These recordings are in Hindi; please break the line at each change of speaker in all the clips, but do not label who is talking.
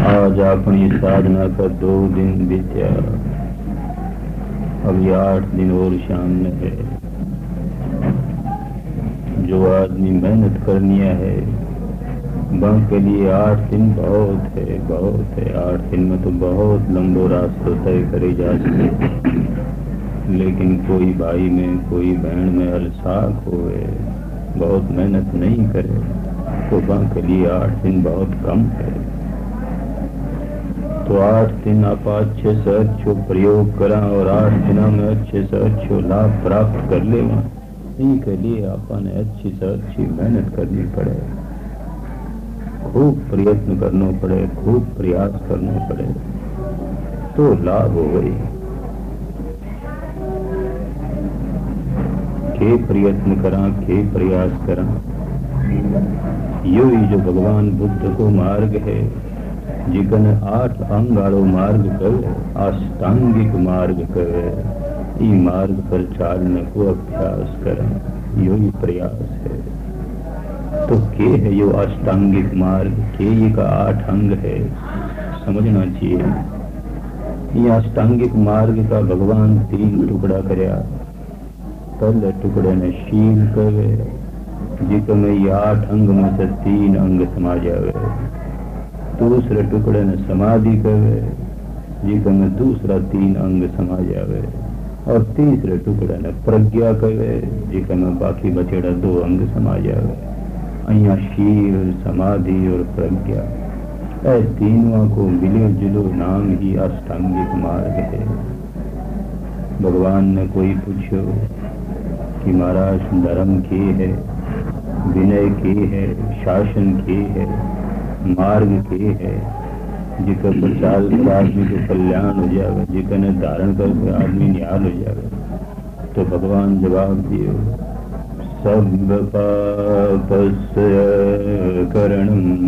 आज अपनी साधना का 2 दिन बीत्या, अब 8 दिन और सामने है। जो आदमी मेहनत करनी है वह के लिए 8 दिन बहुत है, बहुत है। 8 दिन में तो बहुत लंबो रास्ता तय करे जा सके, लेकिन कोई भाई में कोई बहन में अलसाक होए, बहुत मेहनत नहीं करे तो वह के लिए 8 दिन बहुत कम है। तो 8 दिन आप अच्छे से अच्छो प्रयोग करा और 8 दिनों में अच्छे से अच्छो लाभ प्राप्त कर ले। इनके लिए आपने अच्छी से अच्छी मेहनत करनी पड़े, खूब प्रयत्न करना पड़े, खूब प्रयास करना पड़े तो लाभ हो गई। के प्रयत्न करा, के प्रयास करा, यो ही जो भगवान बुद्ध को मार्ग है, जिकन 8 अंग आलो मार्ग कहे, अष्टांगिक मार्ग कहे। ई मार्ग पर चालने को अभ्यास करें, यो ही प्रयास है। तो के है यो अष्टांगिक मार्ग, के ये का 8 अंग है, समझना चाहिए। ये अष्टांगिक मार्ग का भगवान 3 टुकड़ा करया। पहले टुकड़े ने शील कहे, जिसमें ये 8 अंग में से 3 अंग समा जावे। दूसरे टुकड़े ने समाधि कहे, जिसमें दूसरा 3 अंग समा जावे। और तीसरे टुकड़े ने प्रज्ञा कहे, जिसमें बाकी बचेड़ा 2 अंग समा जावे। अहिया शील, समाधि और प्रज्ञा, ऐ तीनों को मिलो जुलो नाम ही अष्टांगिक मार्ग है। भगवान ने कोई पूछो कि महाराज धर्म के है, विनय के है, शासन के है, मार्ग के है, जिका प्रचार कर आदमी को कल्याण हो जाए, जिका ने धारण करके आदमी निहाल हो जाए। तो भगवान जवाब दियो, सब पापस्य करणम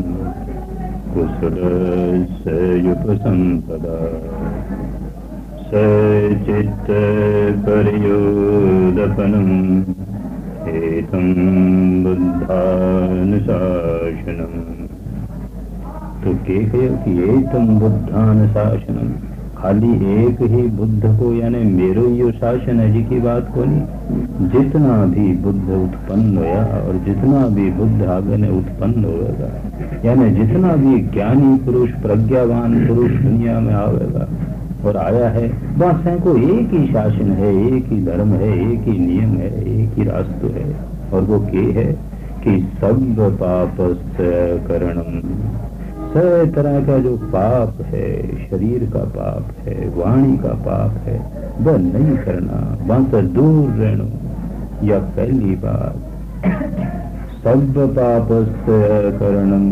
कुशलस्य उपसंपदा सचित्त पर्योदपनम एतं बुद्धानुशासनम। तो कहो कि एतं बुद्धानुशासनम, खाली एक ही बुद्ध को यानी मेरो यो शासन है जी की बात को नहीं। जितना भी बुद्ध उत्पन्न होया और जितना भी बुद्ध आगे ने उत्पन्न होगा, यानी जितना भी ज्ञानी पुरुष, प्रज्ञावान पुरुष दुनिया में आवेगा और आया है, वह को एक ही शासन है, एक ही धर्म है, एक ही नियम है, एक ही रास्ता है। और वो के है कि सब पापस्य करणम, सब तरह का जो पाप है, शरीर का पाप है, वाणी का पाप है, वह नहीं करना, वहां से दूर रहना। यह पहली बात। सब पापस्य करणम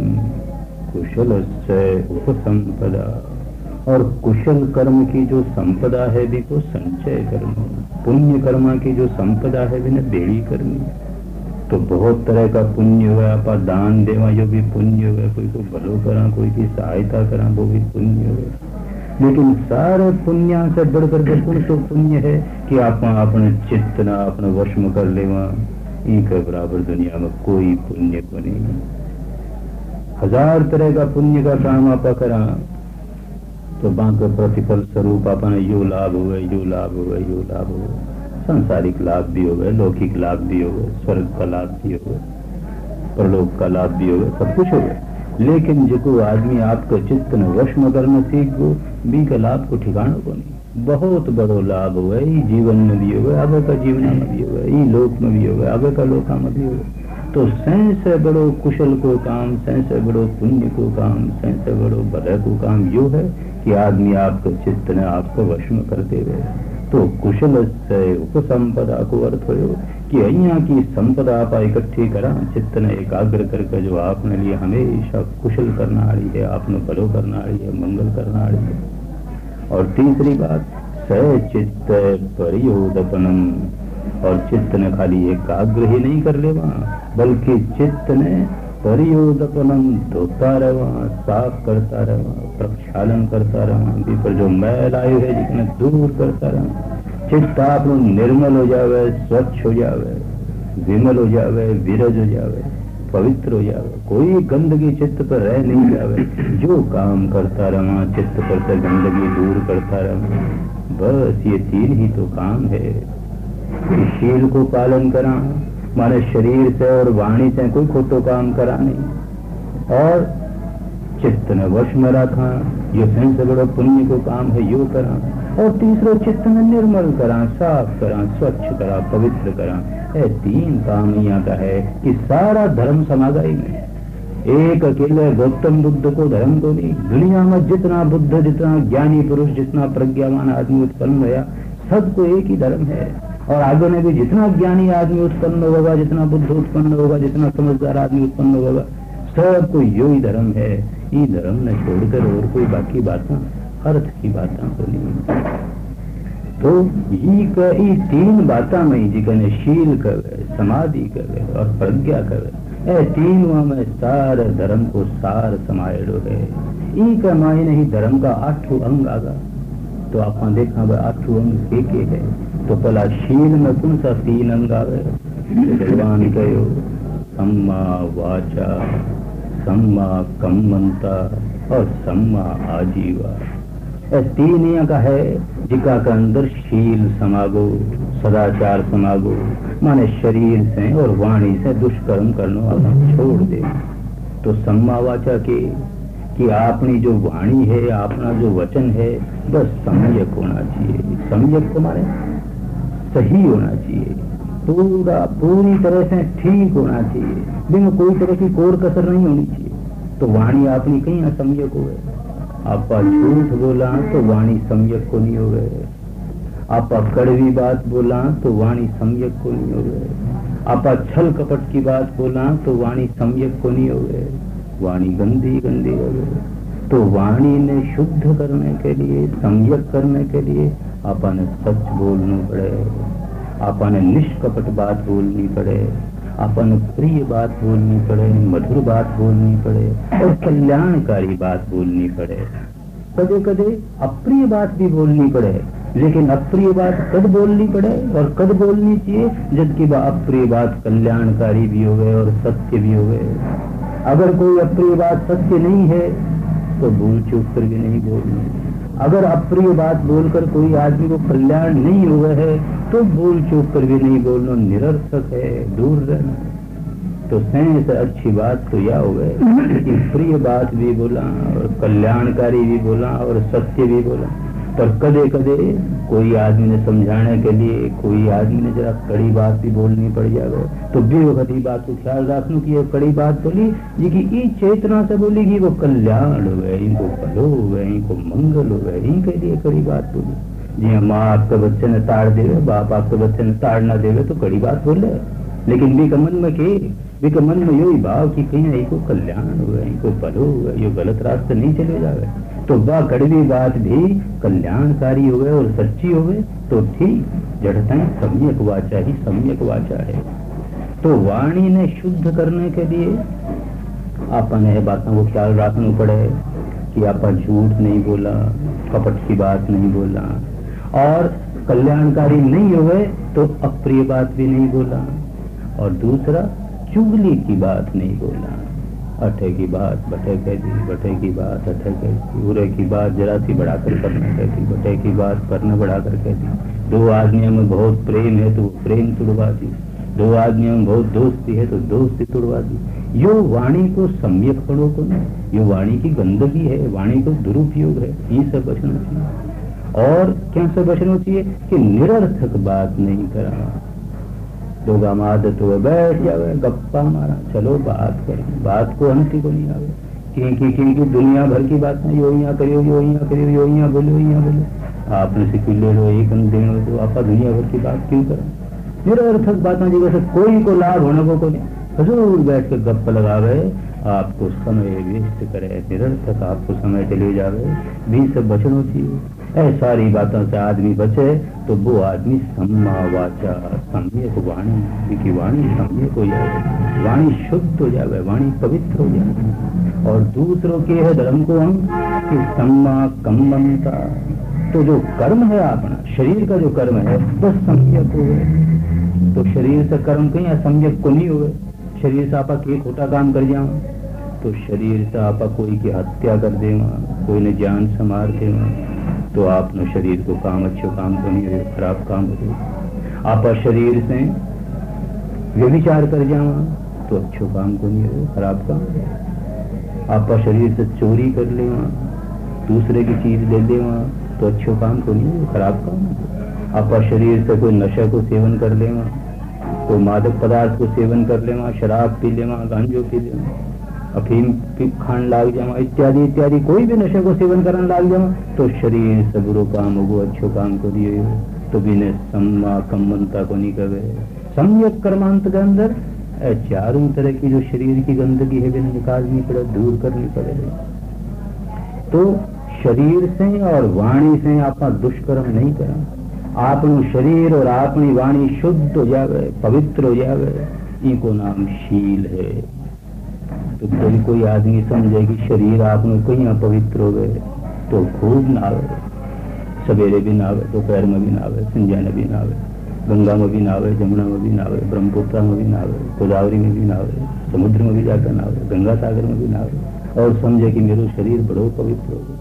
कुशलस्य उपसंपदा, और कुशल कर्म की जो संपदा है भी को संचय करना, पुण्य कर्मा की जो संपदा है भी ने बेड़ी करनी। तो बहुत तरह का पुण्य हुआ, आप दान देवा जो भी पुण्य हुआ, कोई को भलो करा, कोई की सहायता करा, वो भी पुण्य हुआ। लेकिन सारे पुण्य से बढ़कर के तो पुण्य है कि आप अपने चित्त ना अपने वश में कर लेवा। इनके बराबर दुनिया में कोई पुण्य को नहीं। 1000 तरह का पुण्य का काम आप करा तो बांके प्रतिफल स्वरूप अपने यो लाभ हुए, यो लाभ हुए, यो लाभ हुए। सांसारिक लाभ भी हो गए, लौकिक लाभ भी हो गए, स्वर्ग का लाभ भी हो गए, परलोक का लाभ भी हो गए, सब कुछ हो गए। लेकिन जो आदमी आपके चित्त में वश में करना सीख गो, बी का लाभ को ठिकाना को नहीं। बहुत बड़ो लाभ हुआ, जीवन में भी हो गया, आगे का जीवन में भी हो गया, लोक में भी हो गया, आगे का लोका में भी हो गया। तो सैं से बड़ो कुशल को काम, सैं से बड़ो पुण्य को काम, सैं से बड़ो भले को काम यो है कि आदमी आपके चित्त ने आपको वश में करते हुए। तो कुशल से उपसंपदा को अर्थ हो कि अहिया की संपदा आप इकट्ठी करा, चित्त ने एकाग्र करके जो आपने लिए हमेशा कुशल करना आ रही है, आपने भलो करना आ रही है, मंगल करना आ रही है। और तीसरी बात, सचित्त परियोदपनम, और चित्त ने खाली एकाग्र ही नहीं कर लेवा, बल्कि चित्त ने परियोदपनम धोता रहा, साफ करता रहा, प्रक्षालन करता रहा, पर जो मैल आयु है जिसने दूर करता रहा। चित्त आप निर्मल हो जावे, स्वच्छ हो जावे, विमल हो जावे, विरज हो जावे, पवित्र हो जावे, कोई गंदगी चित्त पर रह नहीं जावे। जो काम करता रहा चित्त पर से गंदगी दूर करता रहा, बस ये 3 ही तो काम है। शील को पालन करा, माने शरीर से और वाणी से कोई खोटो काम करा नहीं, और चित्त ने वश में रखा, यो सबसे बड़ो पुण्य को काम है, यो करा। और तीसरो चित्त में निर्मल करा, साफ करा, स्वच्छ करा, पवित्र करा। ये 3 काम यहाँ का है कि सारा धर्म समागा ही में। एक अकेले गौतम बुद्ध को धर्म को नहीं, दुनिया में जितना बुद्ध, जितना ज्ञानी पुरुष, जितना प्रज्ञावान आदमी उत्पन्न हुआ, सबको एक ही धर्म है। और आगे में भी जितना ज्ञानी आदमी उत्पन्न होगा, जितना बुद्ध उत्पन्न होगा, जितना समझदार आदमी उत्पन्न होगा, सबको यो ही धर्म है। ये धर्म न छोड़कर और कोई बाकी बातें, अर्थ की बातें तो नहीं। तो ये 3 बातें में जिकने शील करे, समाधि करे और प्रज्ञा करे, ए 3 में सारे धर्म को सार समायेड़ो है। ई मायने नहीं धर्म का 8 अंग आगा। तो आप देखा 8 अंग के है। तो पहला शील में कौन सा 3 अंग आवे? तो भगवान कहो सम्मा वाचा, सम्मा कम्मंता और सम्मा आजीवा। 3 का है जिका का अंदर शील समागो, सदाचार समागो, माने शरीर से और वाणी से दुष्कर्म करने वाला छोड़ दे। तो सम्मा वाचा के कि आपनी जो वाणी है, अपना जो वचन है, बस सम्यक होना चाहिए। सम्यक तुम्हारे सही होना चाहिए, पूरी तरह से ठीक होना चाहिए, बिना कोई तरह की कोर कसर नहीं होनी चाहिए। तो वाणी आपनी कहीं असम्यक हो गए, आप झूठ बोला तो वाणी सम्यक को नहीं हो गए, आप कड़वी बात बोला तो वाणी सम्यक को नहीं हो गए, आप छल कपट की बात बोला तो वाणी सम्यक को नहीं हो गए, वाणी गंदी गंदी हो गई। तो वाणी ने शुद्ध करने के लिए, सम्यक करने के लिए आपने सच बोलना पड़े, आपने निष्कपट बात बोलनी पड़े, आपने प्रिय बात बोलनी पड़े, मधुर बात बोलनी पड़े और कल्याणकारी बात बोलनी पड़े। कदे कदे अप्रिय बात भी बोलनी पड़े, लेकिन अप्रिय बात कद बोलनी पड़े और कद बोलनी चाहिए जबकि अप्रिय बात कल्याणकारी भी हो गए और सत्य भी हो गए। अगर कोई अप्रिय बात सत्य नहीं है तो भूल चूक कर भी नहीं बोलनी। अगर अप्रिय बात बोलकर कोई आदमी को कल्याण नहीं हुआ है तो भूल चूक कर भी नहीं बोलना, निरर्थक है, दूर रहना। तो से अच्छी बात तो यह हो गए कि प्रिय बात भी बोला और कल्याणकारी भी बोला और सत्य भी बोला। पर कदे कदे कोई आदमी ने समझाने के लिए, कोई आदमी ने जरा कड़ी बात भी बोलनी पड़ जाए तो बेवकती बात को ख्याल रखना कि ये कड़ी बात बोली जी की ई चेतना से बोली कि वो कल्याण हो गए, इनको भलो हो गए, इनको मंगल हो गए, इनके लिए कड़ी बात बोली। जी माँ आपके बच्चे ने ताड़ देवे, बाप आपके बच्चे ने ताड़ ना देवे तो कड़ी बात बोले, लेकिन भी मन में के मन में यही भाव कि कहीं इनको कल्याण हो गए, इनको भलो हो गए, ये गलत रास्ते नहीं चले जावे तो वह कड़वी बात भी कल्याणकारी हो गए और सच्ची हो गए तो ठीक। जड़ता सम्यक वाचा ही सम्यक वाचा है। तो वाणी ने शुद्ध करने के लिए आपने बातों को ख्याल रखना पड़े कि आप झूठ नहीं बोला, कपट की बात नहीं बोला और कल्याणकारी नहीं हो गए तो अप्रिय बात भी नहीं बोला, और दूसरा चुगली की बात नहीं बोला। अठे की बात बठे कह दी, बठे की बात अठे कह दी, उरे की बात जरा सी बढ़ाकर करना कह दी, बठे की बात करना बढ़ाकर कह दी। 2 आदमियों में बहुत प्रेम है तो प्रेम तुड़वा दी, 2 आदमियों में बहुत दोस्ती है तो दोस्ती तुड़वा दी। यो वाणी को सम्यक पढ़ो को नहीं, यो वाणी की गंदगी है, वाणी को दुरुपयोग है, ये सब बचना चाहिए। और क्या सब बचना चाहिए कि निरर्थक बात नहीं करा। लोग आदत हुए बैठ जावे, गप्पा मारा, चलो बात करें, बात को अंति को नहीं आवे कि दुनिया भर की बात नहीं, यो यहाँ करियो, यो यहाँ करियो, यो यहाँ बोलो, यहाँ बोलो। आपने सिक्की ले लो, एक देना तो आप दुनिया भर की बात क्यों करें? निरर्थक बातें जगह से कोई को लाभ होने को नहीं, हजूर बैठ के गप लगावे, आपको समय वेस्ट करे, निरर्थक आपको समय चले जावे, भी सब बचना चाहिए। ऐसी सारी बातों से आदमी बचे तो वो आदमी सम्मा वाचा, सम्यक वाणी की वाणी सम्यक हो जाए, वाणी शुद्ध हो जाए, वाणी पवित्र हो जाए। और दूसरों के है धर्म को हम कि सम्मा कम्मंता, तो जो कर्म है अपना शरीर का जो कर्म है बस सम्यक हो गए। तो शरीर से कर्म कहीं असम्यक को नहीं हुए, शरीर से आपा के खोटा काम कर जाओ, तो शरीर से आपा कोई की हत्या कर देवा, कोई ने जान से मार देवा, तो आपने शरीर को काम अच्छो काम तो नहीं हो, खराब काम हो। आपा शरीर से व्यभिचार कर जावा, तो अच्छो काम को नहीं हो, खराब काम। आपा शरीर से चोरी कर लेवा, दूसरे की चीज ले लेवा, तो अच्छो काम को नहीं हो, खराब काम। आपा शरीर से कोई नशा को सेवन कर लेवा, कोई मादक पदार्थ को सेवन कर लेवा, शराब पी लेवा, गांजो पी लेवा, अफीम खान लाग जावा, इत्यादि इत्यादि कोई भी नशे को सेवन करने लाग जावा, तो शरीर से बुरो काम हो, अच्छो काम को दिए हो, तो बिने सम्मा कम्मनता को नहीं कहे। सम्यक कर्मांत के अंदर चारों तरह की जो शरीर की गंदगी है बिना निकालनी पड़े, दूर करनी पड़े। तो शरीर से और वाणी से आप दुष्कर्म नहीं करें, आपनु शरीर और अपनी वाणी शुद्ध हो जावे, पवित्र हो जावे, इनको नाम शील है। तो कोई आदमी समझे कि शरीर आपने कहीं अपवित्र हो गए, तो खूब नावे, सवेरे भी नावे, दोपहर में भी नावे, संध्या में भी नावे, गंगा में भी नावे, जमुना में भी नावे, ब्रह्मपुत्र में भी नावे, गोदावरी में भी नावे, समुद्र में भी जाकर नावे, गंगा सागर में भी नावे, और समझे कि मेरा शरीर बड़ो पवित्र हो गया।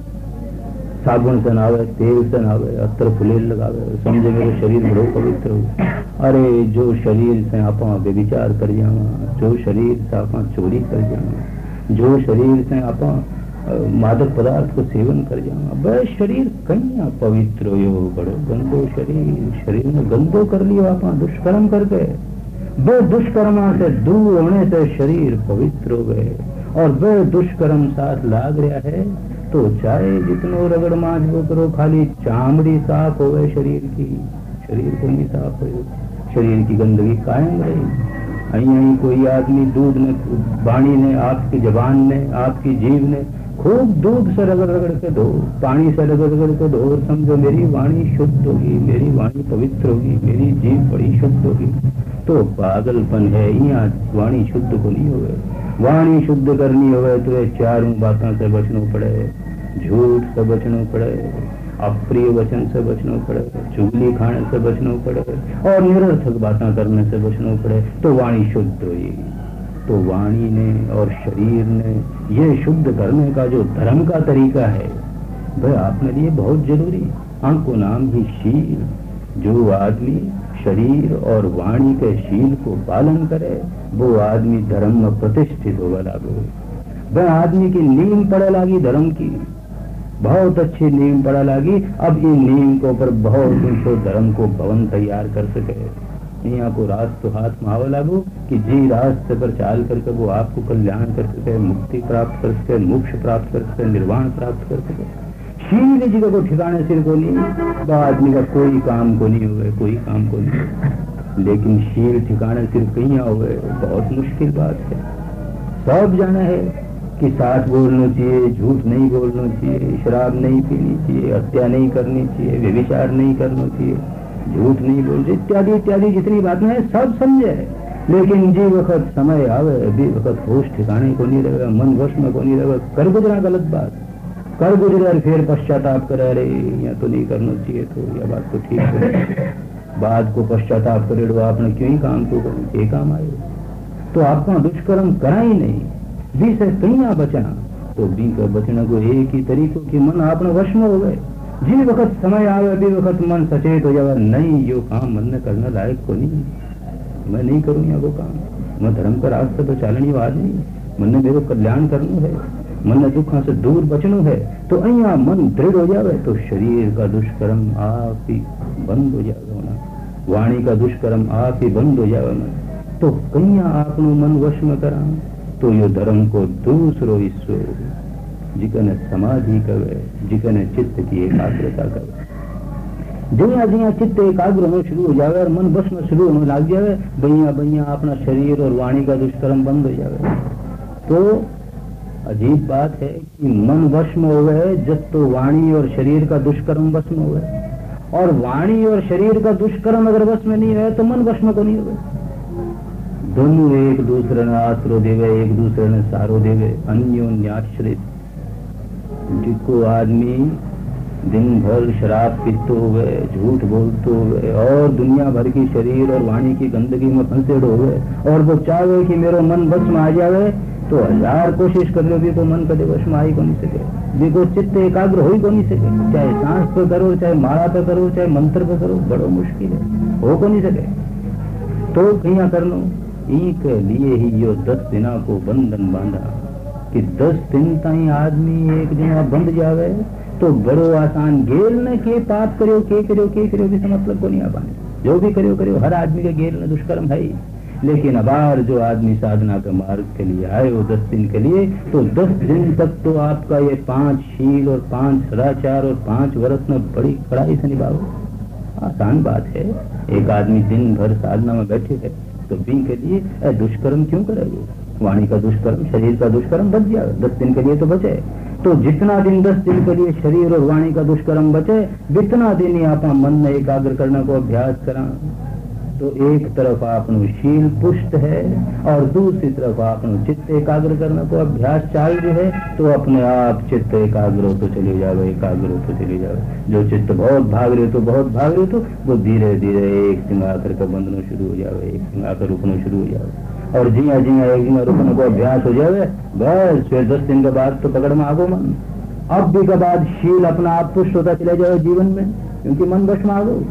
साबुन से नावे, तेल से नावे, अत्र फुलेल लगावे, समझे मेरा शरीर बड़ो पवित्र हो। अरे जो शरीर से आप व्यभिचार कर जावा, जो शरीर से आप चोरी कर जावा, जो शरीर से आप मादक पदार्थ को सेवन कर जावा, वह शरीर कहीं पवित्र हो, बड़ो गंदो शरीर, शरीर में गंदो कर लियो आप दुष्कर्म करके। वह दुष्कर्मा से दूर होने से शरीर पवित्र हो गए, और वह दुष्कर्म साथ लाग रहा है, तो चाहे जितनो रगड़ मांझो करो, खाली चामड़ी साफ हो शरीर की, शरीर को नहीं साफ हो, शरीर की गंदगी कायम रही। अही कोई आदमी दूध ने, वाणी ने, आपकी जबान ने, आपकी जीभ ने खूब दूध से रगड़ रगड़ के धो, पानी से रगड़ रगड़ के धो, समझो मेरी वाणी शुद्ध होगी, मेरी वाणी पवित्र होगी, मेरी जीभ बड़ी शुद्ध होगी। तो पागलपन है, यहाँ वाणी शुद्ध को नहीं होवे। वाणी शुद्ध करनी होवे तो ये चारों बातों से बचना पड़े, झूठ से बचना पड़े, अप्रिय वचन से बचना पड़े, चुगली खाने से बचना पड़े, और निरर्थक बातें करने से बचना पड़े, तो वाणी शुद्ध होगी। तो वाणी ने और शरीर ने ये शुद्ध करने का जो धर्म का तरीका है, वह आपने लिए बहुत जरूरी। हमको नाम ही शील। जो आदमी शरीर और वाणी के शील को पालन करे, वो आदमी धर्म में प्रतिष्ठित होगा लागो। वह आदमी की नींव पड़े लागी धर्म की, बहुत अच्छी नींव पड़ा लागी। अब इन नींव को पर बहुत ऊंचो धर्म को भवन तैयार कर सके। यहाँ को रास्ते हाथ में आवा लागू कि जी रास्ते पर चाल करके वो आपको कल्याण कर सके, मुक्ति प्राप्त कर सके, मोक्ष प्राप्त कर सके, निर्वाण प्राप्त कर सके। शील जगह को ठिकाने सिर को नहीं, तो आदमी का कोई काम को नहीं हुए, कोई काम को नहीं। लेकिन शील ठिकाने सिर कहीं हुए, बहुत मुश्किल बात है। सब जाना है कि साथ बोलना चाहिए, झूठ नहीं बोलना चाहिए, शराब नहीं पीनी चाहिए, हत्या नहीं करनी चाहिए, व्यभिचार नहीं करना चाहिए, झूठ नहीं बोलना, इत्यादि इत्यादि जितनी बातें हैं सब समझे। लेकिन जी वक्त समय आवे, भी वक्त होश ठिकाने को नहीं रहेगा, मन वश में को नहीं रहेगा, कर गुजरा गलत बात, कर गुजरे फिर पश्चाताप करे, अरे या तो नहीं करना चाहिए, तो यह बात तो ठीक है। बात को पश्चाताप करे, आपने क्यों ही काम क्यों करो, ये काम आए तो आपका दुष्कर्म करा ही नहीं, बी से कहीं बचा। तो बी का बचना को एक ही तरीकों की मन आपने वश में हो गए। जिस वक्त समय आवे भी वक्त मन सचेत हो जाए, नहीं यो काम मन ने करने लायक को नहीं, मैं नहीं करूँगा वो काम, मैं धर्म का रास्ते पर चालनी आदमी, मन ने मेरे कल्याण करना है, मन ने दुखों से दूर बचना है। तो अहिया मन दृढ़ हो जाए तो शरीर का दुष्कर्म आप ही बंद हो जाएगा होना, वाणी का दुष्कर्म आप ही बंद हो जाएगा मन। तो कहीं आपनो मन वश में करा तो यो धर्म को दूसरो हिस्सो जिकने समाधि कवे, जिकने चित्त की एकाग्रता कवे। जिया जिया चित्त एकाग्र होना शुरू हो जाए और मन वश में शुरू होने लग जाए, भैया भैया अपना शरीर और वाणी का दुष्कर्म बंद हो जाए। तो अजीब बात है कि मन वश में हो गए जब तो वाणी और शरीर का दुष्कर्म वश में हो गए, और वाणी और शरीर का दुष्कर्म अगर वश में नहीं है तो मन वश में को नहीं हो गए। दोनों एक दूसरे ने आश्रो देवे, एक दूसरे ने सारो देवे, अन्योन्याश्रित। जिसको आदमी दिन भर शराब पीते हुए, झूठ बोलते हुए और दुनिया भर की शरीर और वाणी की गंदगी में फंसे हुए, और वो चाहे कि मेरा मन बस में आ जावे तो 1000 कोशिश कर लो भी को मन कदे वश में आई को नहीं सके, भी को चित्त एकाग्र हो ही को नहीं सके। चाहे सांस पे करो, चाहे माला पे करो, चाहे मंत्र पे करो, बड़ो मुश्किल है, हो को नहीं सके। तो कहीं कर लो ई के लिए ही यो 10 दिना को बंधन बांधा कि 10 दिन ताई आदमी एक दिन बंध जावे तो बड़ो आसान। गेल ने के पाप करो के भी मतलब को नहीं आ पाने, जो भी करो हर आदमी के गेल ने दुष्कर्म है ही। लेकिन अबार जो आदमी साधना के मार्ग के लिए आए वो 10 दिन के लिए, तो 10 दिन तक तो आपका ये 5 शील और 5 सदाचार और 5 व्रत में बड़ी कड़ाई से निभाओ। आसान बात है। एक आदमी दिन भर साधना में बैठे है तो भी के लिए दुष्कर्म क्यों करेगा? वाणी का दुष्कर्म, शरीर का दुष्कर्म बच जाए, 10 दिन के लिए तो बचे। तो जितना दिन 10 दिन के लिए शरीर और वाणी का दुष्कर्म बचे, जितना दिन ही आप मन में एकाग्र करने को अभ्यास करा, तो एक तरफ आपनो शील पुष्ट है और दूसरी तरफ आपनो चित्त एकाग्र करने को अभ्यास चाल रही है, तो अपने आप चित्त एकाग्र हो तो चले जावे, एकाग्र हो तो चले जावे। जो चित्त बहुत भाग रहे तो वो धीरे धीरे एक सिंगा करके बंधना शुरू हो जावे, एक सिंगा कर रुकना शुरू हो जावे, और जिया एक जिया रुकने को अभ्यास हो जावे, बस फिर 10 दिन के बाद तो पकड़ में आगो मन। अब भी के बाद शील अपना आप पुष्ट होता चले जाए जीवन में, क्योंकि मन वश में आगो।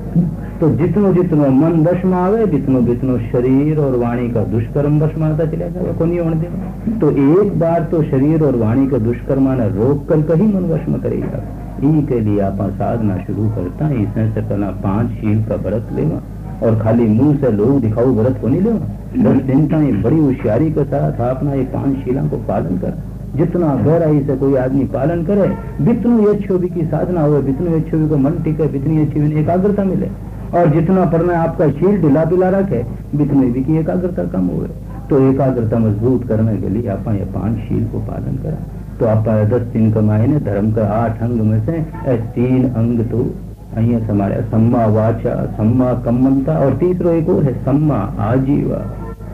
तो जितनो मन वश में आवे, जितनो शरीर और वाणी का दुष्कर्म वश में आता चला जाए को नहीं होने देना। तो एक बार तो शरीर और वाणी का दुष्कर्म रोक कर कहीं मन वश में करेगा। ई के लिए आप साधना शुरू करता है, इसमें से पहला 5 शील का व्रत लेवा, और खाली मुंह से लोग दिखाओ व्रत को नहीं लेवा। 10 दिन का बड़ी होशियारी के साथ अपना ये 5 शीलों को पालन कर। जितना गहराई से कोई आदमी पालन करे, जितनी अच्छी भी की साधना हो, जितनी अच्छी भी को मन टिके, जितनी अच्छी भी एकाग्रता मिले, और जितना पढ़ना आपका शील ढिला पिला रखे, जितनी भी की एकाग्रता कम हुए। तो एकाग्रता मजबूत करने के लिए आप ये 5 शील को पालन करा। तो आप 10 दिन कमाए ने धर्म का 8 अंग में से 3 अंग तो अहिया हमारे सम्मा वाचा, सम्मा कम्मनता, और तीसरो एक और है सम्मा आजीवा।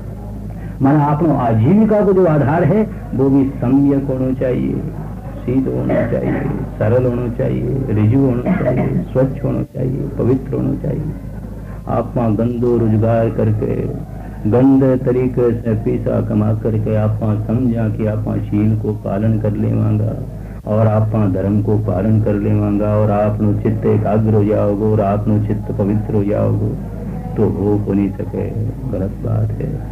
माना आपनो आजीविका को जो आधार है वो भी सम्यक होना चाहिए, सीध होना चाहिए, सरल होना चाहिए, ऋजु होना चाहिए, स्वच्छ होना चाहिए, पवित्र होना चाहिए। आप वहाँ गंदो रोजगार करके, गंदे तरीके से पैसा कमा करके आप वहाँ समझा कि आप वहाँ शील को पालन कर लेवांगा, और आप वहाँ धर्म को पालन कर लेवांगा, और आपनो चित्त एकाग्र हो जाओगे, और आपनो चित्त पवित्र हो जाओगे, तो हो नहीं सके। गलत बात है।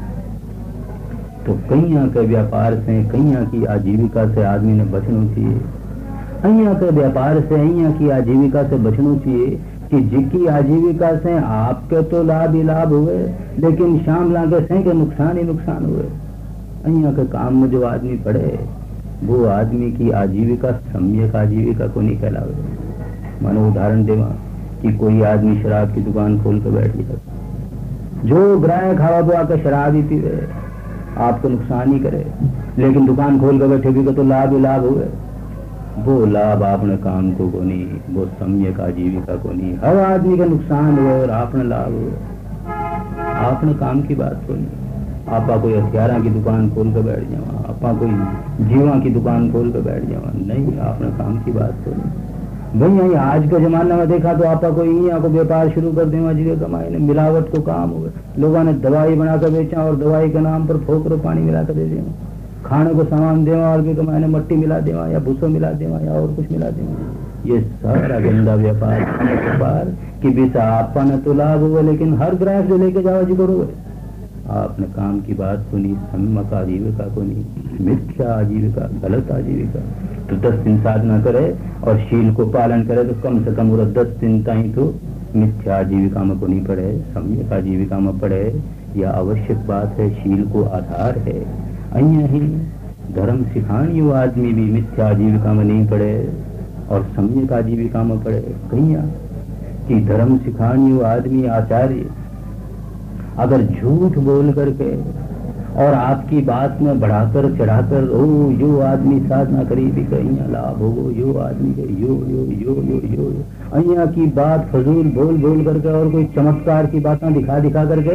तो कईया के व्यापार से, कईया की आजीविका से आदमी ने बचना चाहिए। अहिया के व्यापार से, अहिया की आजीविका से बचना चाहिए कि जिसकी आजीविका से आपके तो लाभ ही लाभ हुए, लेकिन शाम लागे से के नुकसान ही नुकसान हुए। अहिया के काम में जो आदमी पड़े वो आदमी की आजीविका सम्यक आजीविका को नहीं कहलावे। मानो उदाहरण देवा कि कोई आदमी शराब की दुकान खोल कर बैठ गया, जो ग्राहक खावा वो आकर शराब ही पीवे, आपको नुकसान ही करे, लेकिन दुकान खोल कर बैठे भी तो लाभ ही लाभ हुए। वो लाभ आपने काम को नहीं, वो सम्यक आजीविका को नहीं। हर आदमी का नुकसान हुए और आपने लाभ हुए। आपने काम की बात को नहीं। आपा कोई हथियारा की दुकान खोल कर बैठ जावा, आपा कोई जीवा की दुकान खोल कर बैठ जावा, नहीं, आपने काम की बात को नहीं। भाई यही आज के जमाने में देखा तो आपा कोई यहाँ को व्यापार शुरू कर देवा, जी कमाई ने मिलावट को काम हुए। लोगों ने दवाई बनाकर बेचा और दवाई के नाम पर फोकरो पानी मिला कर दे देवा, खाने को सामान देवा और भी कमाई ने मट्टी मिला देवा या भूसो मिला देवा या और कुछ मिला देवा। ये सारा गंदा व्यापार कि बेचा आपा ने तो लाभ हुआ, लेकिन हर ग्राहक जो लेके जाओ जी करो, आपने काम की बात सुनी, सम्यक आजीविका को नहीं, मिथ्या आजीविका, गलत आजीविका। तो 10 दिन साधना करे और शील को पालन करे तो कम से कम 10 दिन ताई तो मिथ्या आजीविका में को नहीं पड़े, सम्यक आजीविका में पड़े। यह आवश्यक बात है, शील को आधार है। अहिया ही धर्म सिखानी आदमी भी मिथ्या आजीविका में नहीं पड़े और सम्यक आजीविका में पड़े। कहिया कि धर्म सिखानी आदमी आचार्य अगर झूठ बोल करके और आपकी बात में बढ़ाकर चढ़ाकर ओ यो आदमी साधना करी भी कहीं लाभ हो, यो आदमी के यो यो यो यो यो अहिया की बात फजूल बोल बोल करके और कोई चमत्कार की बातें दिखा दिखा करके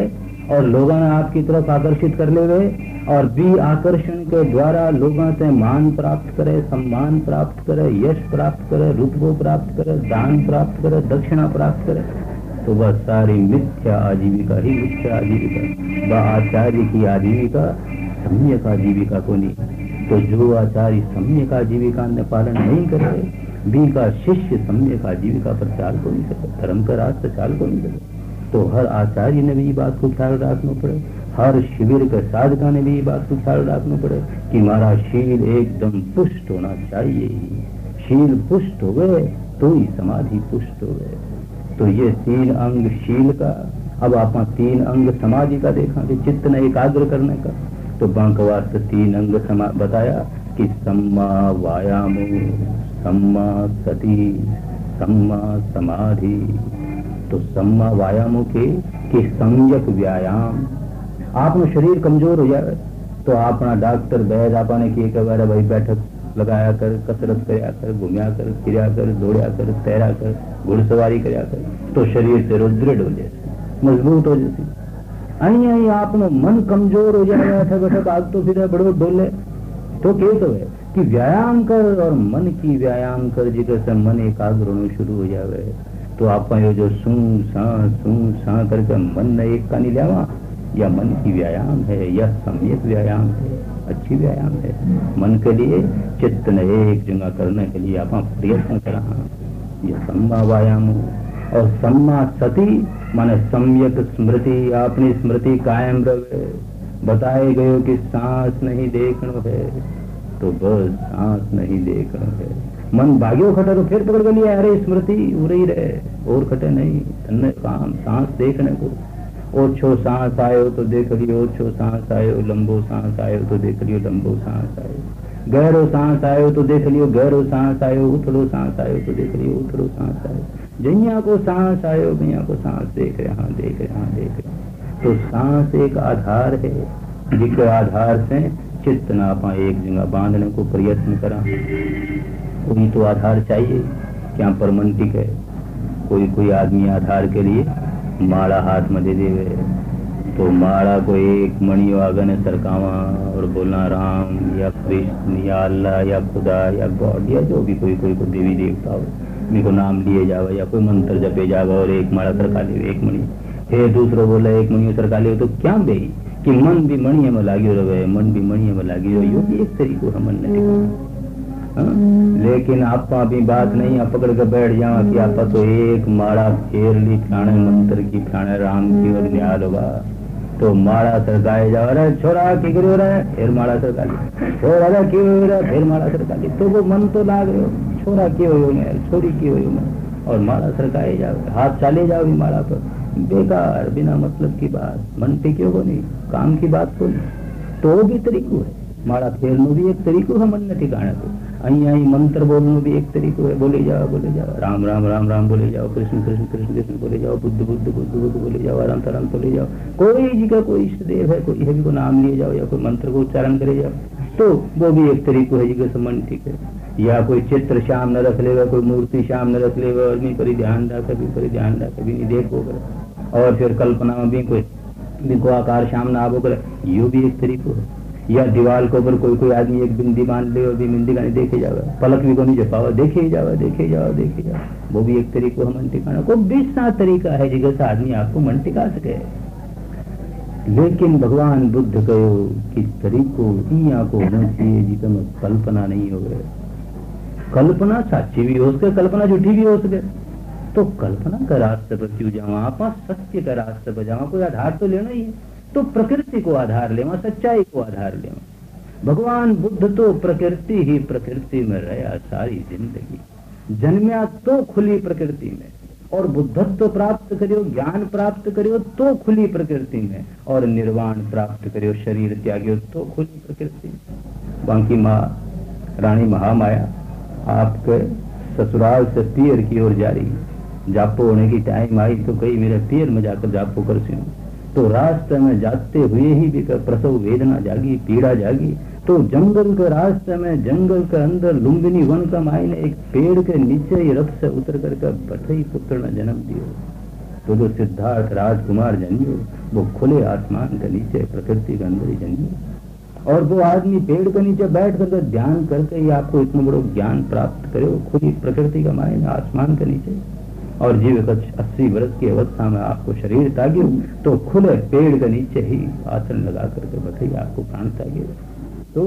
और लोगों ने आपकी तरफ आकर्षित कर ले गए, और बी आकर्षण के द्वारा लोगों से मान प्राप्त करे, सम्मान प्राप्त करे, यश प्राप्त करे, रुतबो प्राप्त करे, दान प्राप्त करे, दक्षिणा प्राप्त करे, तो वह सारी मिथ्या आजीविका ही मिथ्या आजीविका। वह आचार्य की आजीविका सम्यक आजीविका को नहीं। तो जो आचार्य सम्यक आजीविका ने पालन नहीं करे, बी का शिष्य सम्यक आजीविका पर चाल को नहीं सके, धर्म का रास्ता चाल को नहीं सके। तो हर आचार्य ने भी ये बात को ख्याल रखना पड़े, हर शिविर के साधका ने भी ये बात को ख्याल रखना पड़े कि हमारा शील एकदम पुष्ट होना चाहिए। शील पुष्ट हो गए तो ही समाधि पुष्ट हो गए। तो ये 3 अंग शील का। अब आप 3 अंग समाधि का देखा कि चित्त ने एकाग्र करने का। तो बांकवास्त 3 अंग बताया कि सम्मा वायाम, सम्मा सती, सम्मा समाधि। तो सम्मा वायामों के कि सम्यक व्यायाम। आपनो शरीर कमजोर हो जाए तो अपना डॉक्टर वैद्य आपने किए भाई बैठक लगाया कर, कसरत करया कर, घूमया कर, फिरया कर, दौड़या कर, तैरा कर, घुड़सवारी करया कर, तो शरीर से दृढ़ हो जाए, मजबूत हो जाए। अही आपनो मन कमजोर हो जाए, बैठक बैठक आग तो फिर बड़ो डोले। तो क्या तो है कि व्यायाम कर और मन की व्यायाम कर, जिगर से मन एकाग्र होना शुरू हो जाए। तो आप जो सू सा करके मन ने एक का नहीं लिया, या मन की व्यायाम है, या सम्यक व्यायाम है, अच्छी व्यायाम है। मन के लिए चित्त ने एक जगह करने के लिए आप प्रयत्न करा, यह सम्मा व्यायाम हो। और सम्मा सती माने सम्यक स्मृति, अपनी स्मृति कायम रहे। बताए गयो कि सांस नहीं देखना है, तो बस सांस नहीं देखना है। मन भाग्यो खटे तो फिर पकड़ के लिया, अरे स्मृति उड़ी रहे और खटे नहीं, धन्य काम सांस देखने को। ओछो सांस आयो तो देख लियो ओछो सांस आयो, लंबो सांस आयो तो देख लियो लंबो सांस आयो, गहरो सांस आयो तो देख लियो गहरो सांस आयो, उथड़ो सांस आयो तो देख लियो उथड़ो सांस आयो। जैया को सांस आयो भैया को सांस देख रहा देख रहा देख रहा। तो सांस एक आधार है, जिसके आधार से चित्त ना पा एक जगह बांधने को प्रयत्न करा। कोई तो आधार चाहिए, क्या पर मन टिके। कोई आदमी आधार के लिए माला हाथ में दे देवे, तो माला को एक मणि आगन सरकावा और बोलना राम या कृष्ण या अल्लाह या खुदा या गॉड या जो भी कोई को देवी देवता हो, मेरे को नाम लिए जावे या कोई मंत्र जपे जावे और एक माला सरका ले एक मणि। फिर दूसरो बोले एक मणि सरका ले, तो क्या बे कि मन भी मणि में लागियो रहे, मन भी मणि में लागियो, यो भी एक तरीको है मन ने। लेकिन आप अभी बात नहीं, आप पकड़ के बैठ जाओ कि आप तो एक माला फेर ली फलाने मंत्र की, फलाने राम की और न्याल होगा, तो माला सरकाए जाओ। अरे छोरा की करो रहे, फिर माला सरका ली, छोरा क्यों हो रहा, फिर माला सरका ली। तो वो मन तो लाग रहे हो, छोरा क्यों हो मैं, छोरी क्यों हो मैं, और माला सरकाए जाओ, हाथ चाले जाओ माला पर। बेकार बिना मतलब की बात, मन पे क्यों को नहीं, काम की बात को नहीं। तो वो भी तरीको है, माला फेरनो भी एक तरीको है मन ने ठिकाने को। आई मंत्र बोलना भी एक तरीको है, बोले जाओ राम राम राम राम बोले जाओ, कृष्ण कृष्ण कृष्ण कृष्ण बोले जाओ, बुद्ध बुद्ध बुद्ध बुद्ध बोले जाओ, अनंत अनंत बोले जाओ। कोई जी का कोई इष्ट देव है, कोई है भी को नाम लिए जाओ या कोई मंत्र को उच्चारण करे जाओ, तो वो भी एक तरीको है जी का मन ठीक है। या कोई चित्र शाम न रख लेगा, कोई मूर्ति शाम न रख लेगा, और नहीं पर ध्यान रहा कभी नहीं देखो कर, और फिर कल्पना में भी कोई आकार शाम न आवो कर, यो भी एक तरीको है। या दीवार के ऊपर कोई आदमी एक बिंदी बांध ले और भी बिंदी का नहीं देखे जावे, पलक भी को नहीं जपावा, देखे जाओ, वो भी एक तरीको है मन टिकाना को। 20 तरीका है जिससे आदमी आपको मन टिका सके। लेकिन भगवान बुद्ध कहो कि तरीको इया को होना चाहिए जिसमें कल्पना नहीं हो गए। कल्पना सच्ची भी हो सके, कल्पना झूठी भी हो सके, तो कल्पना का रास्ते पर क्यों जाओ, आप सत्य का रास्ते पर जाओ। कोई आधार तो लेना ही है, तो प्रकृति को आधार लेवा, सच्चाई को आधार लेवा। भगवान बुद्ध तो प्रकृति ही प्रकृति में रहा सारी जिंदगी, जन्मया तो खुली प्रकृति में, और बुद्धत्व प्राप्त करियो, ज्ञान प्राप्त करियो तो खुली प्रकृति में, और निर्वाण प्राप्त करियो, शरीर त्यागियो तो खुली प्रकृति में। बाकी माँ रानी महामाया आपके ससुराल से पियर की ओर जा रही, जापो होने की टाइम आई तो कही मेरे पियर में जाकर जापो कर सी। तो रास्ते में जाते हुए ही भी प्रसव वेदना जागी, पीड़ा जागी। तो जंगल के रास्ते में, जंगल के अंदर लुम्बिनी वन का माई ने एक पेड़ के नीचे ही रथ से उतर करके बठई पुत्र ने जन्म दियो। तो जो सिद्धार्थ राजकुमार जन्मे वो खुले आसमान के नीचे प्रकृति के अंदर ही जन्मे। और वो आदमी पेड़ के नीचे बैठ करके ध्यान करके ही आपको इतना बड़ा ज्ञान प्राप्त करे, खुली प्रकृति का मायने आसमान के नीचे। और जीव 80 वर्ष की अवस्था में आपको शरीर तागे तो खुले पेड़ के नीचे ही आसन लगा करके बैठे आपको प्राण तागे। तो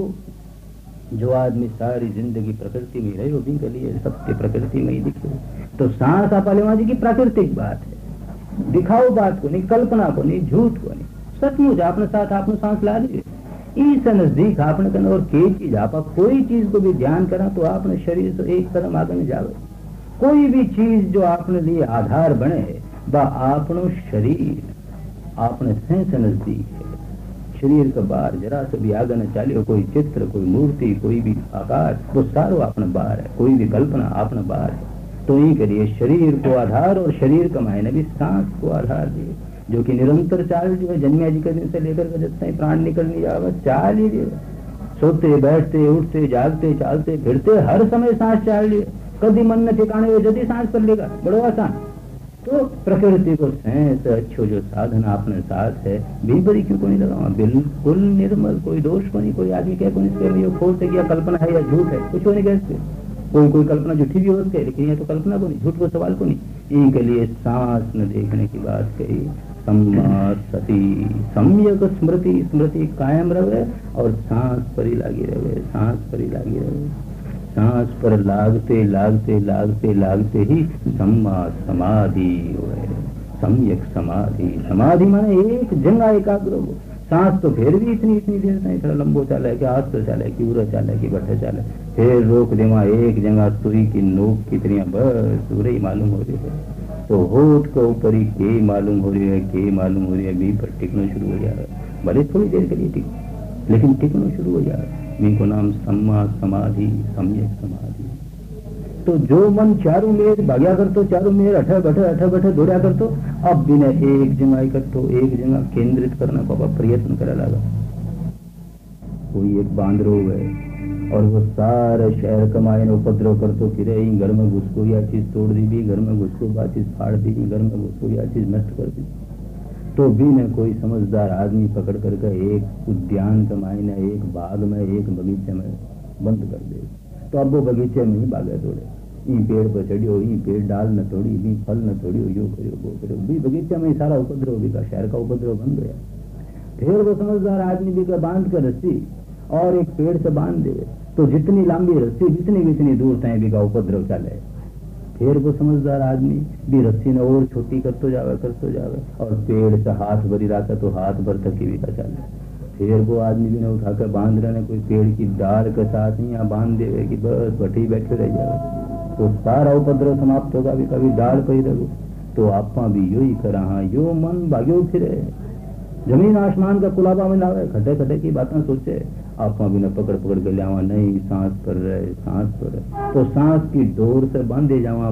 जो आदमी सारी जिंदगी प्रकृति में रहे, वो भी के लिए सत्य प्रकृति में ही दिखे। तो सांस आप जी की प्राकृतिक बात है, दिखाओ बात को नहीं, कल्पना को नहीं, झूठ को नहीं, सचमुच आपने साथ आपने सांस ला ली इस नजदीक आपने करना। और कई चीज आप कोई चीज को भी ध्यान करा तो आपने शरीर से एक कदम आगे नहीं जावे। कोई भी चीज जो आपने लिए आधार बने वह आपनो शरीर आपने से नजदीक है। शरीर का बाहर जरा से भी आगे न चालियो, कोई चित्र, कोई मूर्ति, कोई भी आकार, वो सारो अपना बाहर है, कोई भी कल्पना अपना बाहर है। तो यही के लिए शरीर को आधार और शरीर का मायने भी सांस को आधार दिए, जो कि निरंतर चाल जो है जन्मे जी के दिन से लेकर के जब तक प्राण निकलने जावे चाल ही दिए। सोते बैठते उठते जागते चालते फिरते हर समय सांस चाल लिए, कभी मन न ठिकाने हुए जल्दी सांस कर लेगा, बड़ो आसान। तो प्रकृति को सेंस अच्छो जो साधन आपने साथ है बीबरी क्यों को नहीं लगावा, बिल्कुल निर्मल, कोई दोष को नहीं। कोई आदमी कह को खोज से किया कल्पना है या झूठ है, कुछ नहीं कहते। कोई कल्पना झूठी भी होती है, लेकिन यह तो कल्पना को नहीं, झूठ को सवाल को नहीं। इनके लिए सांस न देखने की बात कही। सम्मा सती सम्यक स्मृति, स्मृति कायम रहे और सांस पर ही लागी रहे, सांस पर ही लागी रहे। सांस पर लागते लागते लागते लागते ही सम्मा समाधि हुए, सम्यक समाधि। समाधि माने एक जगह एकाग्र हो। सांस तो फिर भी इतनी देर नहीं, थोड़ा लंबो चाले कि हाथ तो चाले कि उरा चाले कि बैठे चाले, फिर रोक देवा एक जगह सुई की नोक की तरह बस उरे ही मालूम हो रही है। तो होठ के ऊपर ही के मालूम हो रही है, के मालूम हो रही है, भी पर टिकना शुरू हो जा रहा है। भले थोड़ी देर के लिए टिक, लेकिन टिकना शुरू हो जा रहा है। इनको नाम सम्मा समाधि, सम्यक समाधि। तो जो मन चारों मेर भाग्या कर तो चारों मेर अठे बैठे दौड़ा कर तो अब बिना एक जगह इकट्ठो एक जगह केंद्रित करना पापा प्रयत्न करा लगा। कोई एक बांदरो है और वो सारे शहर कमाए उपद्रव कर तो फिर घर में घुसको या चीज तोड़ दी भी, घर में घुसको बा चीज फाड़ दी, घर में घुसको या चीज नष्ट कर दी। तो भी न कोई समझदार आदमी पकड़ करके एक उद्यान के मायने एक बाग में एक बगीचे में बंद कर दे। तो अब वो बगीचे में ही बागे तोड़े, ई पेड़ पर चढ़ियो, ई पेड़ डाल न तोड़ी, ई फल न तोड़ियो, यो करियो वो करियो, भी बगीचे में ही सारा उपद्रव भी का शहर का उपद्रव बन गया। फिर वो समझदार आदमी भी का बांध कर रस्सी और एक पेड़ से बांध दे तो जितनी लंबी रस्सी जितनी दूर तय भी का उपद्रव चले। फिर वो समझदार आदमी भी रस्सी ने और छोटी करते जावे और पेड़ से हाथ भरी रखा तो हाथ भर तक ही भी का चले। फिर वो आदमी भी ने उठाकर बांध रहे कोई पेड़ की डाल के साथ ही यहाँ बांध देवे कि बस बटी बैठे रह जावे तो सारा उपद्रव समाप्त होगा। भी कभी डाल पे ही रहो तो आपा भी यो ही करा, हाँ यो मन भाग्यो फिरे, जमीन आसमान का कुलाबा में लावे, खड्डे खड्डे की बातें सोचे, आपा भी न पकड़ के लियावा, नहीं सांस पर रहे, सांस पर रहे। तो सांस की डोर से बांधे जावा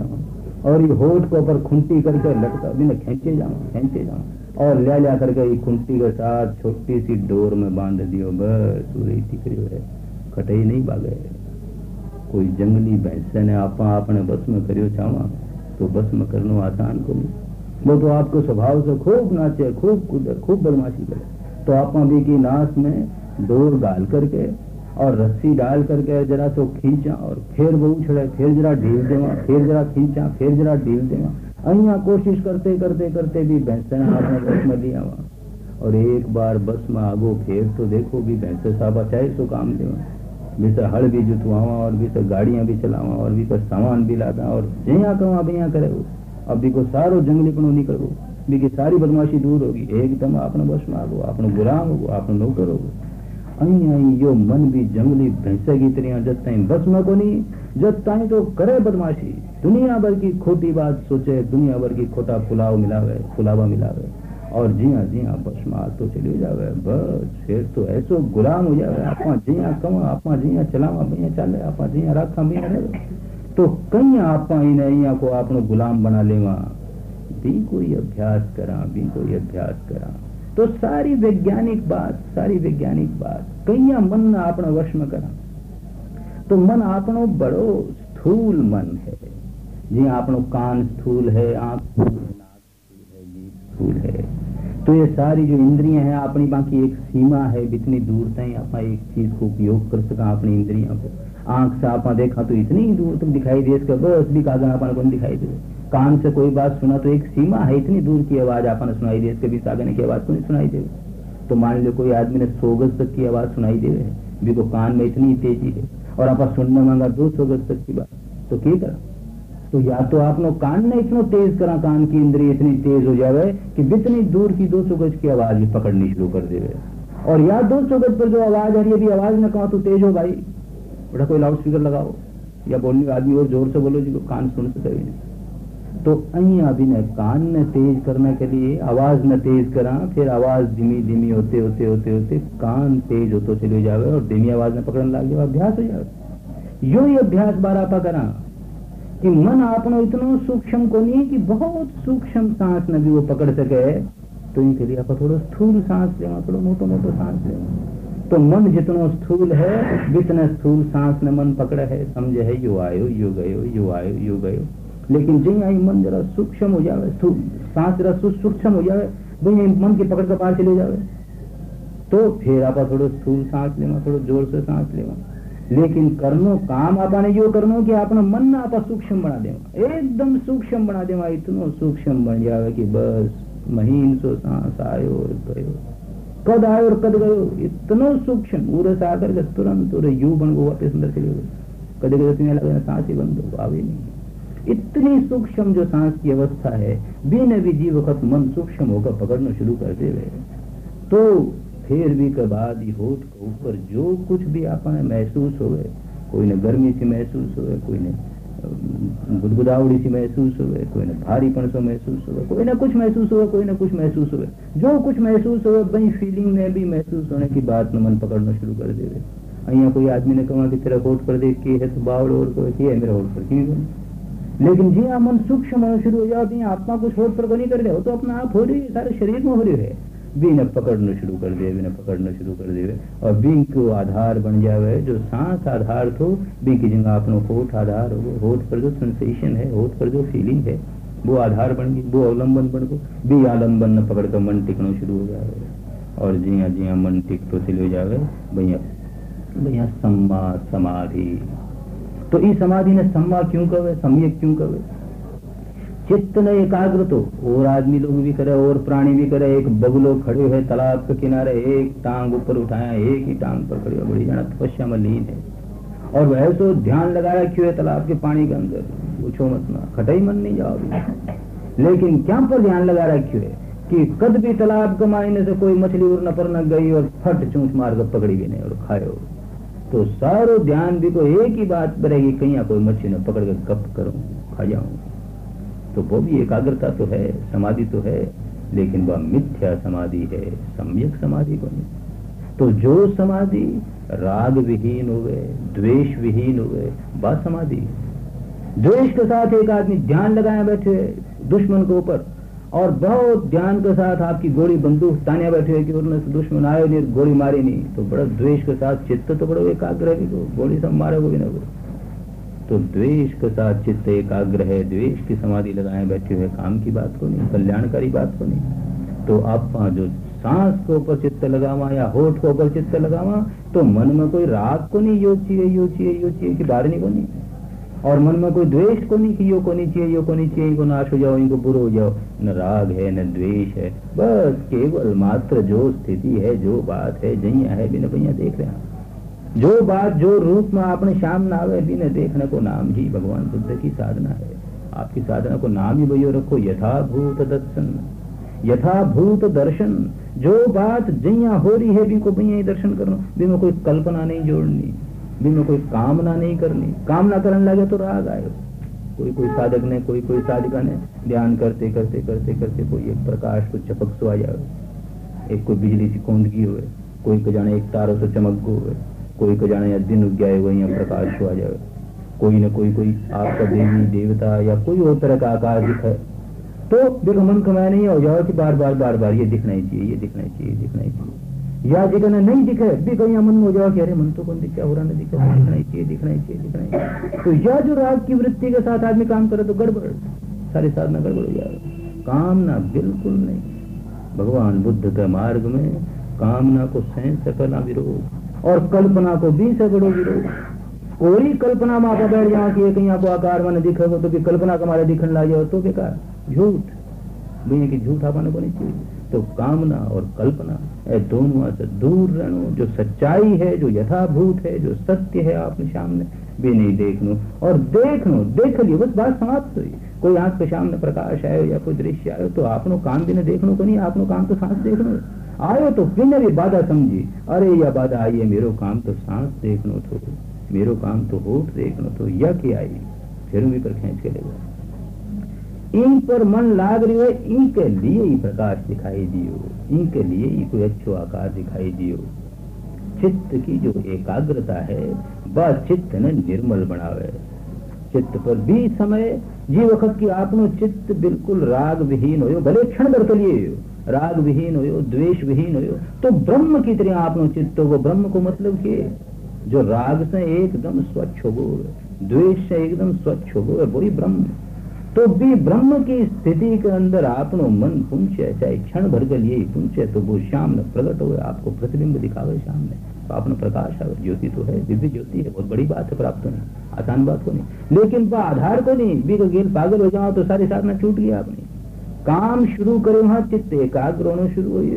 और ये होठ को ऊपर खुंटी करके लटका भी न खींचे जावा और लिया करके ये खुंटी के साथ छोटी सी डोर में बांध दियो, बस पूरी टिकरी है, खटई नहीं भागे। कोई जंगली भैंसे ने आपा अपने बस में करियो चावा तो बस में करना आसान को नहीं, वो तो आपको स्वभाव से खूब नाचे, खूब कूदे, खूब बदमाशी करे। तो आपा भी की नाश में डोर डाल करके और रस्सी डाल करके जरा तो खींचा और फिर वो उछड़े, फिर जरा ढील देवा, फिर जरा खींचा, फिर जरा ढील देवा। अहिया कोशिश करते भी भैंसे ने आपने बस में लिया और एक बार बस में आगो फिर तो देखो भी भैंसे साहबा चाहे सो काम देवा, भी से हल भी जुतवावा और भी से गाड़ियां भी चलावा और भी से सामान भी लादा और जहाँ कहवा भैया करे वो अब भी को सारो जंगलीपणो निकलो भी की सारी बदमाशी दूर होगी, एकदम आपने बस में आगो, आपने गुलाम होगो, आपने नौकर होगो। अही यो मन भी जंगली भैंसे की तरह जब ताई बस में को नहीं, जब ताई तो करे बदमाशी, दुनिया भर की खोटी बात सोचे, दुनिया भर की खोटा फुलावा मिलावे और जिया बस में आ तो चली जावे, बस फिर तो ऐसो गुलाम हो जावे। आपा जिया कमा, आपा जिया चलावा भैया चाले, आपा जिया राखा भैया रहे तो कहीं आपा इन्हें को आपनो गुलाम बना लेवा। भी कोई अभ्यास करा तो सारी वैज्ञानिक बात कहीं मन आपना वश में करा तो मन आपनो बड़ो स्थूल मन है, जी आपनो कान स्थूल है, आंख स्थूल है, नाक स्थूल है। तो ये सारी जो इंद्रियां हैं अपनी बाकी एक सीमा है, इतनी दूर तक आप एक चीज को उपयोग कर सका अपनी इंद्रियों को। आंख से आप देखा तो इतनी दूर तक दिखाई दे, इसका बस भी कागज अपन को दिखाई दे। कान से कोई बात सुना तो एक सीमा है, इतनी दूर की आवाज आपने सुनाई दे, इसके भी सागने की आवाज को नहीं सुनाई दे। तो मान लो कोई आदमी ने 100 गज तक की आवाज सुनाई दे, भी तो कान में इतनी तेजी है, और आप सुनने मांगा 200 गज तक की बात, तो क्या करा? तो या तो आपने कान ने इतना तेज करा, कान की इंद्रिय इतनी तेज हो जावे कि जितनी दूर की 200 गज की आवाज भी पकड़नी शुरू कर देवे, और या 200 गज पर जो आवाज आ रही है भी आवाज न कहा तो तेज हो भाई, बड़ा कोई लाउड स्पीकर लगाओ या बोलने आदमी और जोर से बोलो जिसको कान सुन सके भी नहीं। तो अहिया भी न कान ने तेज करने के लिए आवाज न तेज करा, फिर आवाज धीमी धीमी होते होते होते होते कान तेज होते चले जावे और धीमी आवाज में पकड़ने लग जाए, अभ्यास हो जाए। यो ही अभ्यास बार आपा करा कि मन आपनो इतना सूक्ष्म को नहीं कि बहुत सूक्ष्म सांस न भी वो पकड़ सके, तो इनके लिए आप थोड़ा स्थूल सांस लेवा, थोड़ा मोटो मोटो सांस लेवा। तो मन जितना स्थूल है जितना स्थूल सांस ने मन पकड़ा है, समझे है यो आयो यो गयो यो आयो यो गयो। लेकिन जी आई मन जरा सूक्ष्म हो जावे, सांस जरा सूक्ष्म हो जावे, वही मन की पकड़ के पार चले जावे, तो फिर आप थोड़ा स्थूल सांस लेवा, थोड़ा जोर से सांस लेवा। लेकिन करनो काम आपने यो करनो कि अपना मन ना आपा सूक्ष्म बना देवा, एकदम सूक्ष्म बना देवा, इतना सूक्ष्म बन जावे कि बस महीन सो सांस आयो और गयो, कद आयो और कद गयो, इतना सूक्ष्म पूरे सागर के तुरंत यू बन गो वापस अंदर चले गए। कदे कदे लगे सांस ही बंद हो आवे नहीं। इतनी सूक्ष्म जो सांस की अवस्था है, बिन भी जी वक्त मन सूक्ष्म होकर पकड़ना शुरू कर देवे, तो फिर भी के बाद ही होठ के ऊपर जो कुछ भी आपने महसूस होवे, कोई ने गर्मी सी महसूस होवे, कोई ने गुदगुदावड़ी सी महसूस होवे, कोई ने भारीपन से महसूस होवे, कोई ना कुछ महसूस होवे, कोई ना कुछ महसूस होवे, जो कुछ महसूस होवे वही फीलिंग में भी महसूस होने की बात में मन पकड़ना शुरू कर देवे। अहिया कोई आदमी ने कहा कि तेरा होठ पर देख के है तो बावड़ और कोई है मेरा होठ पर क्यों, लेकिन जी हाँ मन सूक्ष्म होना शुरू हो जाओ, आत्मा कुछ होठ पर नहीं कर रहे हो तो अपना आप हो रही है, सारे शरीर में हो रही है, बिन पकड़ना शुरू कर दे, बिन पकड़ना शुरू कर दे, और बिन को आधार बन जावे, जो सांस आधार तो बिन की जगह अपनो होठ आधार हो, होठ पर जो सेंसेशन है, होठ पर जो फीलिंग है वो आधार बन गई, वो अवलंबन बन गो, भी आलम्बन न पकड़ कर मन टिकना शुरू हो जावे, और जिया मन टिक तो चले जावे भैया भैया सम्मा समाधि। तो इस समाधि ने सम्मा क्यों कहे, सम्यक क्यों कहे? चित्त ने एकाग्र तो और आदमी लोग भी करे और प्राणी भी करे। एक बगुलो खड़े है तालाब के किनारे, एक टांग ऊपर उठाया, एक ही टांग पर खड़े, बड़ी जाना तपस्या में लीन है, और वह तो ध्यान लगाया क्यों है तालाब के पानी के अंदर, पूछो मत ना, खटाई मन नहीं जाओ। लेकिन क्या पर ध्यान लगा रखी है कि कद भी तालाब कमाने से कोई मछली उड़ना पर न गई और फट चूंच मार कर पकड़ी भी नहीं और खायो, तो सारो ध्यान भी को एक ही बात करेगी, कहीं कोई मछली न पकड़ कर गप करूं खा जाऊं। तो वो भी एकाग्रता तो है, समाधि तो है, लेकिन वह मिथ्या समाधि है, सम्यक समाधि को नहीं। तो जो समाधि राग विहीन हुए, द्वेष विहीन हुए, वह समाधि। द्वेष के साथ एक आदमी ध्यान लगाए बैठे दुश्मन के ऊपर, और बहुत ध्यान के साथ आपकी गोली बंदूक ताने बैठे कि उन्होंने दुश्मन आए नहीं, गोली मारी नहीं, तो बड़ा द्वेष के साथ चित्त तो बड़ा एकाग्र है, गोली सब मारे वो भी ना। तो द्वेष के साथ चित्त एकाग्र है, द्वेष की समाधि लगाए बैठे हुए, काम की बात को नहीं, कल्याणकारी बात को नहीं। तो आप जो सांस के ऊपर चित्त लगावा या होठ के ऊपर चित्त लगावा, तो मन में कोई राग को नहीं, यो चाहिए यो चाहिए यो चाहिए कि बाहर नहीं को नहीं, और मन में कोई द्वेष को नहीं कि यो को नहीं चाहिए, यो को नहीं चाहिए, इनको नाश हो जाओ, इनको बुरो हो जाओ। न राग है न द्वेष है, बस केवल मात्र जो स्थिति है, जो बात है, जैया है बिना भैया देख रहे हैं, जो बात जो रूप में आपने सामने आवे बिना देखने को नाम ही भगवान बुद्ध की साधना है। आपकी साधना को नाम ही भैया रखो, यथाभूत दर्शन, यथाभूत दर्शन। जो बात जैया हो रही है भी को भैया ही दर्शन करना, भी में कोई कल्पना नहीं जोड़नी, भी में कोई कामना नहीं करनी। कामना करने लगे तो राग आए। कोई साधक ने, कोई साधिका ने ध्यान करते करते करते करते कोई एक प्रकाश को चपक सो आ जाए, एक कोई बिजली सी कौंदगी हुए, कोई को जाने एक तारों से चमक गो हुए, कोई को जाने या दिन उग गया वही प्रकाश हो आ जाए, कोई न कोई आपका देवी देवता या कोई और तरह का आकार दिखे, तो देखो मन कमाया नहीं हो जाओ कि बार बार ये दिखना ही चाहिए, ये दिखना ही चाहिए, दिखना ही चाहिए। या जितना नहीं दिखे भी कहीं मन में हो जाओ कि अरे मन तो कौन दिखा, हो रहा नहीं दिखा, दिखना ही चाहिए, दिखना ही चाहिए, दिखना ही चाहिए। तो यह जो राग की वृत्ति के साथ आदमी काम करे तो गड़बड़, सारी साधना गड़बड़ हो जाएगा। कामना बिल्कुल नहीं। भगवान बुद्ध के मार्ग में कामना को सह सकना विरोध और कल्पना को भी से बड़ो विरोध। कोई कल्पना में आप बैठ जाओ कि एक यहाँ को आकार मैंने दिखेगा तो भी कल्पना का हमारे दिखने लग जाओ तो बेकार, झूठ भैया की झूठ आपने को नहीं चाहिए। तो कामना और कल्पना ये दोनों से दूर रहना। जो सच्चाई है, जो यथाभूत है, जो सत्य है आपने सामने भी नहीं देखनो और देखनो देख लियो बस बात समाप्त हुई। कोई आंख के सामने प्रकाश आयो या कोई दृश्य आयो तो आपनो काम भी नहीं देखनो को नहीं, आपनो काम तो सांस देखनो आयो तो बिना भी बाधा समझी, अरे यह बाधा आई है मेरो काम तो सांस देखनो तो, मेरो काम तो होठ देखनो तो, यह क्या आई फिर भी पर खेच के ले गया। इन पर मन लाग रही है, इनके लिए ही प्रकाश दिखाई दियो, इनके लिए ही कोई अच्छो आकार दिखाई दियो। चित्त की जो एकाग्रता है वह चित्त ने निर्मल बनावे। चित्त पर भी समय जी वक्त की आपनो चित्त बिल्कुल राग विहीन हो, भले क्षण भर के लिए हो, राग विहीन हो, द्वेष विहीन हो, तो ब्रह्म की तरह आपनो चित्त हो। ब्रह्म को मतलब कि जो राग से एकदम स्वच्छ हो, द्वेष से एकदम स्वच्छ हो, वही ब्रह्म। तो भी ब्रह्म की स्थिति के अंदर आपनो मन पूछे, चाहे क्षण भर के लिए ही पूछे, तो वो सामने प्रकट हो, आपको प्रतिबिंब दिखावे सामने, तो आपने प्रकाश आवे। ज्योति तो है, दिव्य ज्योति है, बहुत बड़ी बात है, प्राप्त नहीं, आसान बात को नहीं, लेकिन वह आधार को नहीं। भी गेल पागल हो जाओ तो सारी साधना छूट गया आपने। काम शुरू करे वहां चित्त एकाग्र होना शुरू हो,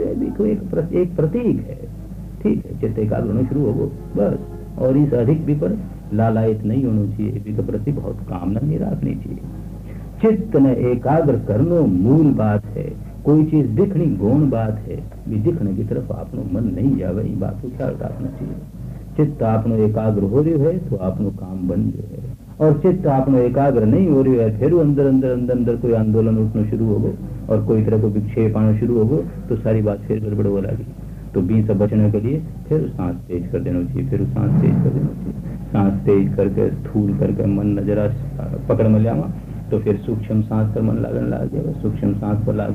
एक प्रतीक है, ठीक है, चित्त एकाग्र होना शुरू हो बस। और इस अधिक भी पर लालायित नहीं होना चाहिए, भी के प्रति बहुत कामना नहीं रखनी चाहिए। चित्त ने एकाग्र करनो मूल बात है। कोई चीज दिखनी गौण बात है, भी दिखने की तरफ आपनो मन नहीं जावे, ये बात को ख्याल रखना चाहिए। चित्त आपनो एकाग्र हो रही है तो आपनो काम बन रही है, और चित्त आपनो एकाग्र नहीं हो रही है फिर अंदर अंदर अंदर अंदर कोई आंदोलन उठना शुरू हो गो और कोई तरह को विक्षेप आना शुरू हो गो तो सारी बात फिर गड़बड़ हो लगी। तो बीच से बचने के लिए फिर सांस तेज कर देना चाहिए, फिर सांस तेज कर देना चाहिए। सांस तेज करके स्थूल करके मन नजरा पकड़ में लिया तो फिर सूक्ष्म सांस पर मन लागन लग गया, सूक्ष्म सांस पर लाग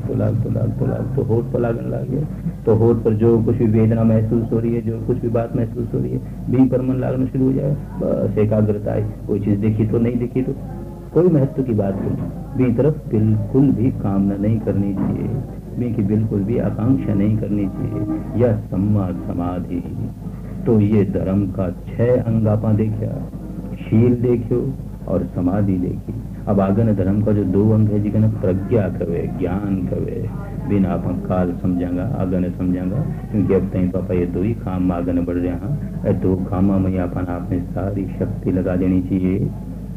तो होठ पर लागन लग गया, तो होठ पर जो कुछ भी वेदना महसूस हो रही है, जो कुछ भी बात महसूस हो रही है, भी पर मन लागना शुरू हो जाए, बस एकाग्रता है। कोई चीज दिखी तो नहीं दिखी तो कोई महत्व की बात नहीं, भी तरफ बिल्कुल भी कामना नहीं करनी चाहिए, भी की बिल्कुल भी आकांक्षा नहीं करनी चाहिए। यह सम्मा समाधि। तो ये धर्म का 6 अंग आपा देखा, शील देखियो और समाधि देखी। अब आगन धर्म का जो 2 अंग है जिगन प्रज्ञा कवे, ज्ञान कवे, बिना अपन काल समझांगा आगन समझांगा, क्योंकि अब तक पापा ये 2 ही काम आगन बढ़ रहे हैं। 2 कामा में अपन आपने सारी शक्ति लगा देनी चाहिए।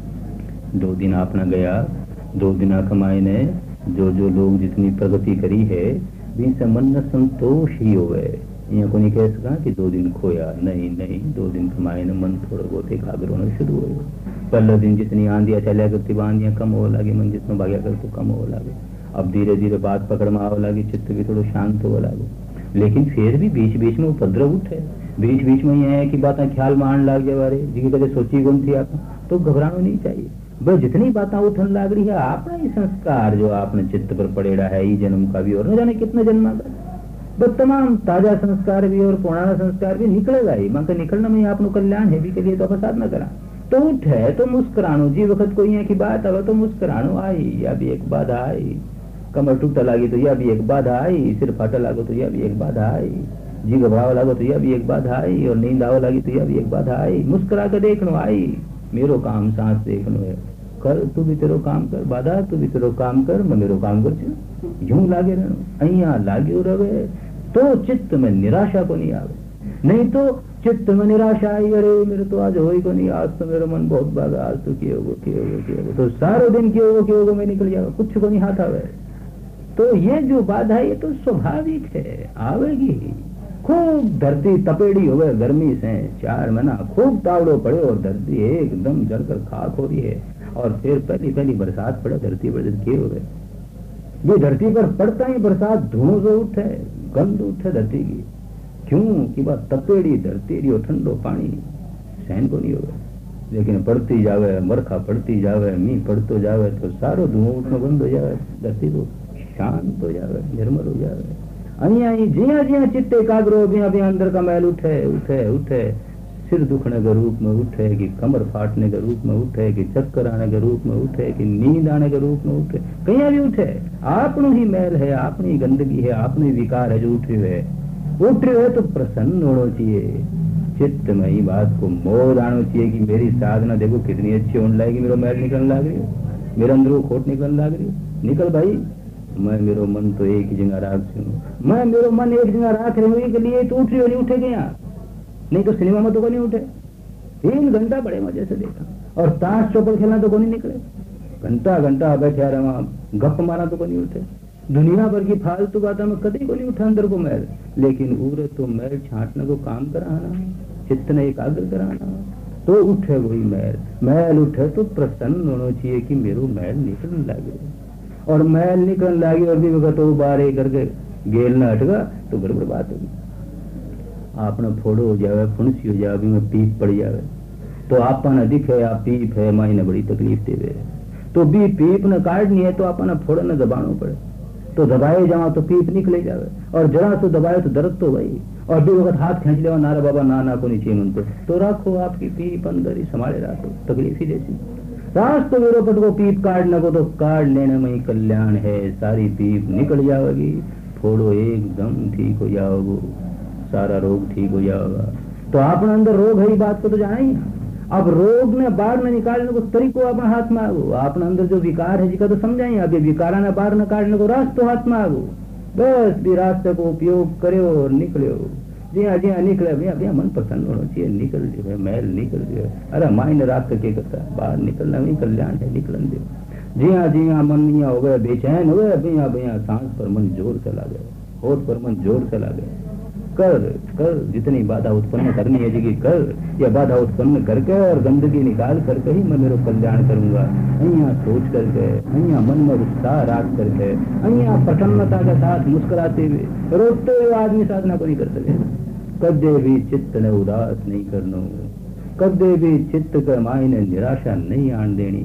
2 दिन आपने गया, 2 दिन कमाए ने जो लोग जितनी प्रगति करी है भी से मन न संतोष ही होवे। यहाँ को नहीं कह सका कि 2 दिन खोया, नहीं 2 दिन कमाए न मन थोड़ा बहुत एकाग्र होना शुरू हो। पहले दिन जितनी आंधियां चलिया करती आंधियां कम हो लगी, मन जितना भाग्या कर तो कम हो लगे। अब धीरे धीरे बात पकड़ में आवे लगी, चित्त भी थोड़ा शांत हो लगे। लेकिन फिर भी बीच बीच में उपद्रव उठे, बीच बीच में यह है कि बातें ख्याल में आने लग जाए, जी कदे सोची गुण थी आप, तो घबराना नहीं चाहिए। बस जितनी बातें उठन लग रही है अपना ही संस्कार जो आपने चित्त पर पड़ेड़ा है, ये जन्म का भी और न जाने कितने जन्म का, बस तमाम ताजा संस्कार भी और पुराना संस्कार भी निकलेगा ही। मां निकलना में आपनो कल्याण है भी के लिए तो आप साधना करा। तो उठे तो मुस्कुरानो, जी वक्त कोई है की बात अब तो मुस्कुरानो आई, या भी एक बाधा आई, कमर टूटा लगी तो यह भी एक बाधा आई, सिर फाटा लागो तो यह भी एक बाधा आई, जी घबरावा लागो तो यह भी एक बाधा आई, और नींद आवा लगी तो यह भी एक बाधा आई। मुस्कुरा कर देखनो आई, मेरो काम सांस देखनो है, कर तू भी तेरो काम कर, बाधा तू भी तेरो काम कर, मैं मेरो काम कर छू, यूं लागे रहनो, अहिया लाग्यो रहे तो चित्त में निराशा को नहीं आवे। नहीं तो चित्त में निराशा आई, अरे मेरे तो आज हो ही को नहीं, आज तो मेरा मन बहुत बागा, आज तो किए होगा तो सारो दिन किए होगा मैं निकल जाएगा, कुछ को नहीं हाथ आवे। तो ये जो बाधा है ये तो स्वाभाविक है, आवेगी। खूब धरती तपेड़ी हो गए गर्मी से 4 महीना, खूब तावड़ो पड़े और धरती एकदम जलकर खाक हो रही है, और फिर पहली बरसात पड़े धरती पर किए हो गए, ये धरती पर पड़ता ही बरसात धुआं से उठे, गंध उठे धरती की, क्यों कि बात तपेड़ी धरती रही, ठंडो पानी सहन को नहीं होगा। लेकिन पड़ती जावे, बरखा पड़ती जावे, मीह पड़तो जावे तो सारो धुआं उठना बंद हो जावे, धरती को शांत हो जावे, निर्मल हो जावे। अहिया जिया जिया चित्त एकाग्र हो, बिया बिया अंदर का मैल उठे उठे उठे, सिर दुखने के रूप में उठे, कि कमर फाटने के रूप में उठे, कि चक्कर आने के रूप में उठे, कि नींद आने के रूप में उठे, कहीं भी उठे, आपनो ही मैल है, आपनी गंदगी है, आपने विकार है जो उठ रहे है तो प्रसन्न होना चाहिए। चित्त में ही बात को मोह आना चाहिए कि मेरी साधना देखो कितनी अच्छी होने लगेगी, मेरा मैल निकलने लग रही हो, मेरे अंदर खोट निकलने लग रही हो, निकल भाई। मैं मेरो मन तो एक ही जगह राख हूँ, मैं मेरो मन एक जगह राख रही के लिए तो उठ रही हो, नहीं उठेगे यहाँ, नहीं तो सिनेमा में तो कोई नहीं उठे। 3 घंटा बड़े मजे से देखा, और ताश चौपड़ खेलना तो कोई नहीं निकले, घंटा घंटा बैठे रहा वहां, गप मारा तो कोई नहीं उठे, दुनिया भर की फालतू बातों में कभी को नहीं उठा अंदर को मैल। लेकिन उरे तो मैल छांटने को काम कराना, चित्त ने एकाग्र कराना, तो उठे वही मैल। मैल उठे तो प्रसन्न होना चाहिए कि मेरो मैल निकलने लगे, और मैल निकलने लगी और भी वक्त बारे करके गेल न हटगा तो गड़बड़ बात होगी। आपने फोड़ो हो जावे, फुंसी हो जावे, में पीप पड़ जावे, तो आपने दिखे आप पीप है मायने बड़ी तकलीफ देवे, तो भी पीप ने काटनी है तो आपने फोड़ो न दबानो पड़े, तो दबाए जाओ तो पीप निकले जावे, और जरा तो दबाए तो दर्द तो भाई, और भी वक्त हाथ खींच ले नारा बाबा ना को नीचे मन तो रखो आपकी पीप अंदर ही संभाले रखो, तकलीफ ही जैसी रास तो मेरे पट को पीप काटने को तो काट लेने में ही कल्याण है, सारी पीप निकल जाएगी, फोड़ो एकदम ठीक हो जाओगे, सारा रोग ठीक हो जाएगा। तो आपने अंदर रोग है बात को तो जाना ही। अब रोग ने बाहर में निकालने को तरीको अपने हाथ में आगो, आपने अंदर जो विकार है जिसका तो समझाइए, अब ये विकारा ने बाहर निकालने को रास्ते हाथ में आगो, बस भी रास्ते को उपयोग करे और निकले। जी हाँ निकले भैया मन प्रसन्न होना चाहिए, निकल दिए मैल निकल दिए, अरे माइंड रात के करता है बाहर निकलना भी कल्याण है, निकलन दे। जी हाँ मन यहाँ हो गया, बेचैन हो गया, भैया सांस पर मन जोर चला गया, होठ पर मन जोर चला गया, कर जितनी बाधा उत्पन्न करनी है जी कर, या बाधा उत्पन्न करके और गंदगी निकाल करके ही मैं मेरे कल्याण करूंगा। अहिया सोच करके, अहिया मन में उत्साह राख करके, अहिया प्रसन्नता के साथ मुस्कुराते हुए रोते हुए आदमी साधना को नहीं कर सके। कदे भी चित्त ने उदास नहीं करनो, कदे भी चित्त के मायने निराशा नहीं आन देनी।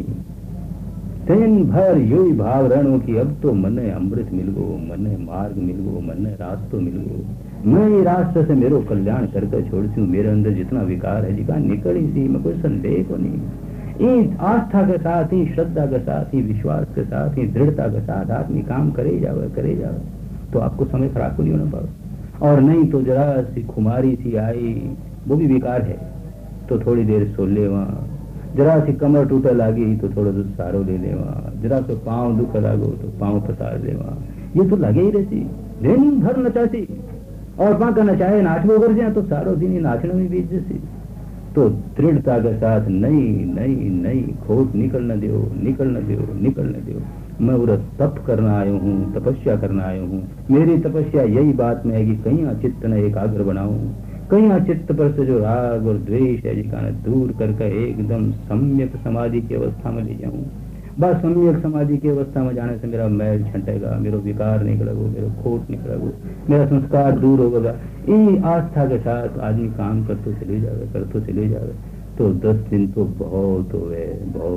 दिन भर यही भाव रहनो कि अब तो मने अमृत मिल गो, मने मार्ग मिल गो, मने रास्तो मिल गो, मैं ये रास्ते से मेरो कल्याण करके छोड़ती हूँ। मेरे अंदर जितना विकार है जिका निकल ही सी, मैं कोई संदेह को नहीं। इस आस्था के साथ ही, श्रद्धा के साथ ही, विश्वास के साथ ही, दृढ़ता के साथ आदमी काम करे जावे तो आपको समय खराब नहीं होना पाओ। और नहीं तो जरा सी खुमारी सी आई, वो भी विकार है, तो थोड़ी देर सो ले वहाँ, जरा सी कमर टूटे लागी तो थोड़ा दूर सहारो ले ले वहाँ, जरा से पाँव दुख लागो तो पाँव पसार ले वहाँ, ये तो लगे ही रहती दिन भर नचाती, और पाँव का नचाए नाचबो कर जाए तो सारो दिन ही नाचने में बीत जैसी। तो दृढ़ता के साथ नहीं खोट निकलने दो। मैं उधर तप करना आयो हूँ, तपस्या करना आयो हूँ। मेरी तपस्या यही बात में है कि कहीं चित्त ने एकाग्र बनाऊं, कहीं चित्त पर से जो राग और द्वेष है जिका दूर करके एकदम सम्यक समाधि की अवस्था में ले जाऊं। बस सम्यक समाधि की अवस्था में जाने से मेरा मैल छंटेगा, मेरा विकार निकलेगा, मेरा खोट निकलेगा, मेरा संस्कार दूर होगा। इन आस्था के साथ आदमी काम करते चले जावे तो 10 दिन तो बहुत हुए।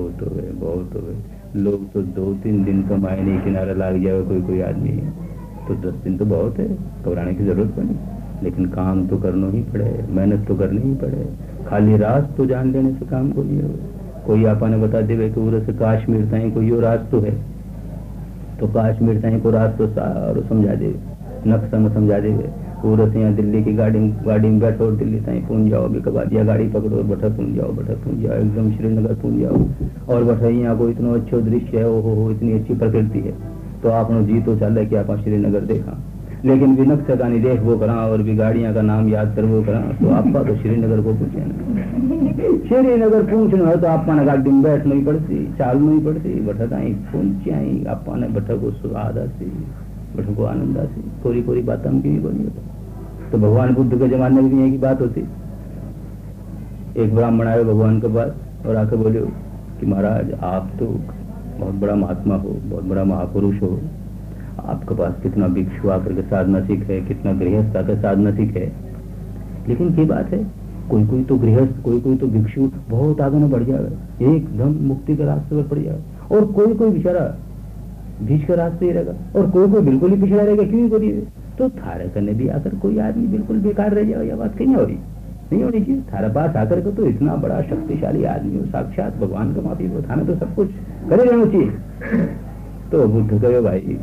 लोग तो 2-3 दिन का मायने किनारा लाग जावे कोई आदमी, तो 10 दिन तो बहुत है, घबराने की जरूरत नहीं। लेकिन काम तो करना ही पड़े, मेहनत तो करनी ही पड़े। खाली रात तो जान लेने से काम को नहीं होगा। कोई आपा ने बता देवे कि उधर से काश्मीर ताई कोई यो रास्तो है, तो काश्मीर ताई को रास्तो सारो समझा देवे, नक्शा में समझा देवे। उधर से यहाँ दिल्ली की गाड़ी में बैठो और दिल्ली ताई पहुंच जाओ, अभी कबादिया गाड़ी पकड़ो और बठा पहुंच जाओ एकदम श्रीनगर पहुंच जाओ। और बठा यहाँ को इतना अच्छा दृश्य है, ओहो इतनी अच्छी प्रकृति है, तो आपने जी तो चल कि आप श्रीनगर देखा, लेकिन भी नक्शा का नहीं देख वो करा और भी गाड़ियां का नाम याद कर वो करा, तो आपका तो श्रीनगर को पूछे ना। श्रीनगर पूछना है तो आपा ने गाड़ी में बैठ नहीं पड़ती, चाल नहीं पड़ती, बठा पहुंची आई आपा ने बठा को स्वाद आती, बठा को आनंद आती। कोरी बात हम की बोली तो भगवान बुद्ध के जमाने में भी यही की बात होती। एक ब्राह्मण आयो भगवान के पास और आके बोले कि महाराज आप तो बहुत बड़ा महात्मा हो, बहुत बड़ा महापुरुष हो, आपके पास कितना भिक्षु आकर के साधना सीखे, कितना गृहस्थ आकर साधना सीखे, लेकिन ये बात है कोई तो गृहस्थ, कोई तो भिक्षु बहुत आगे न बढ़ जाए, एकदम मुक्ति के रास्ते पर पड़ जाए, और कोई बेचारा बीच के रास्ते ही रहेगा, और कोई बिल्कुल ही पिछड़ा रहेगा। क्यों करिए? तो थारे करने भी आकर कोई आदमी बिल्कुल बेकार रह जाए, यह बात कहीं हो रही। नहीं होनी चाहिए। थारे पास आकर के तो इतना बड़ा शक्तिशाली आदमी हो, साक्षात भगवान का माफी हो, थाने तो सब कुछ करे रहना चाहिए। तो बुद्ध कहे भाई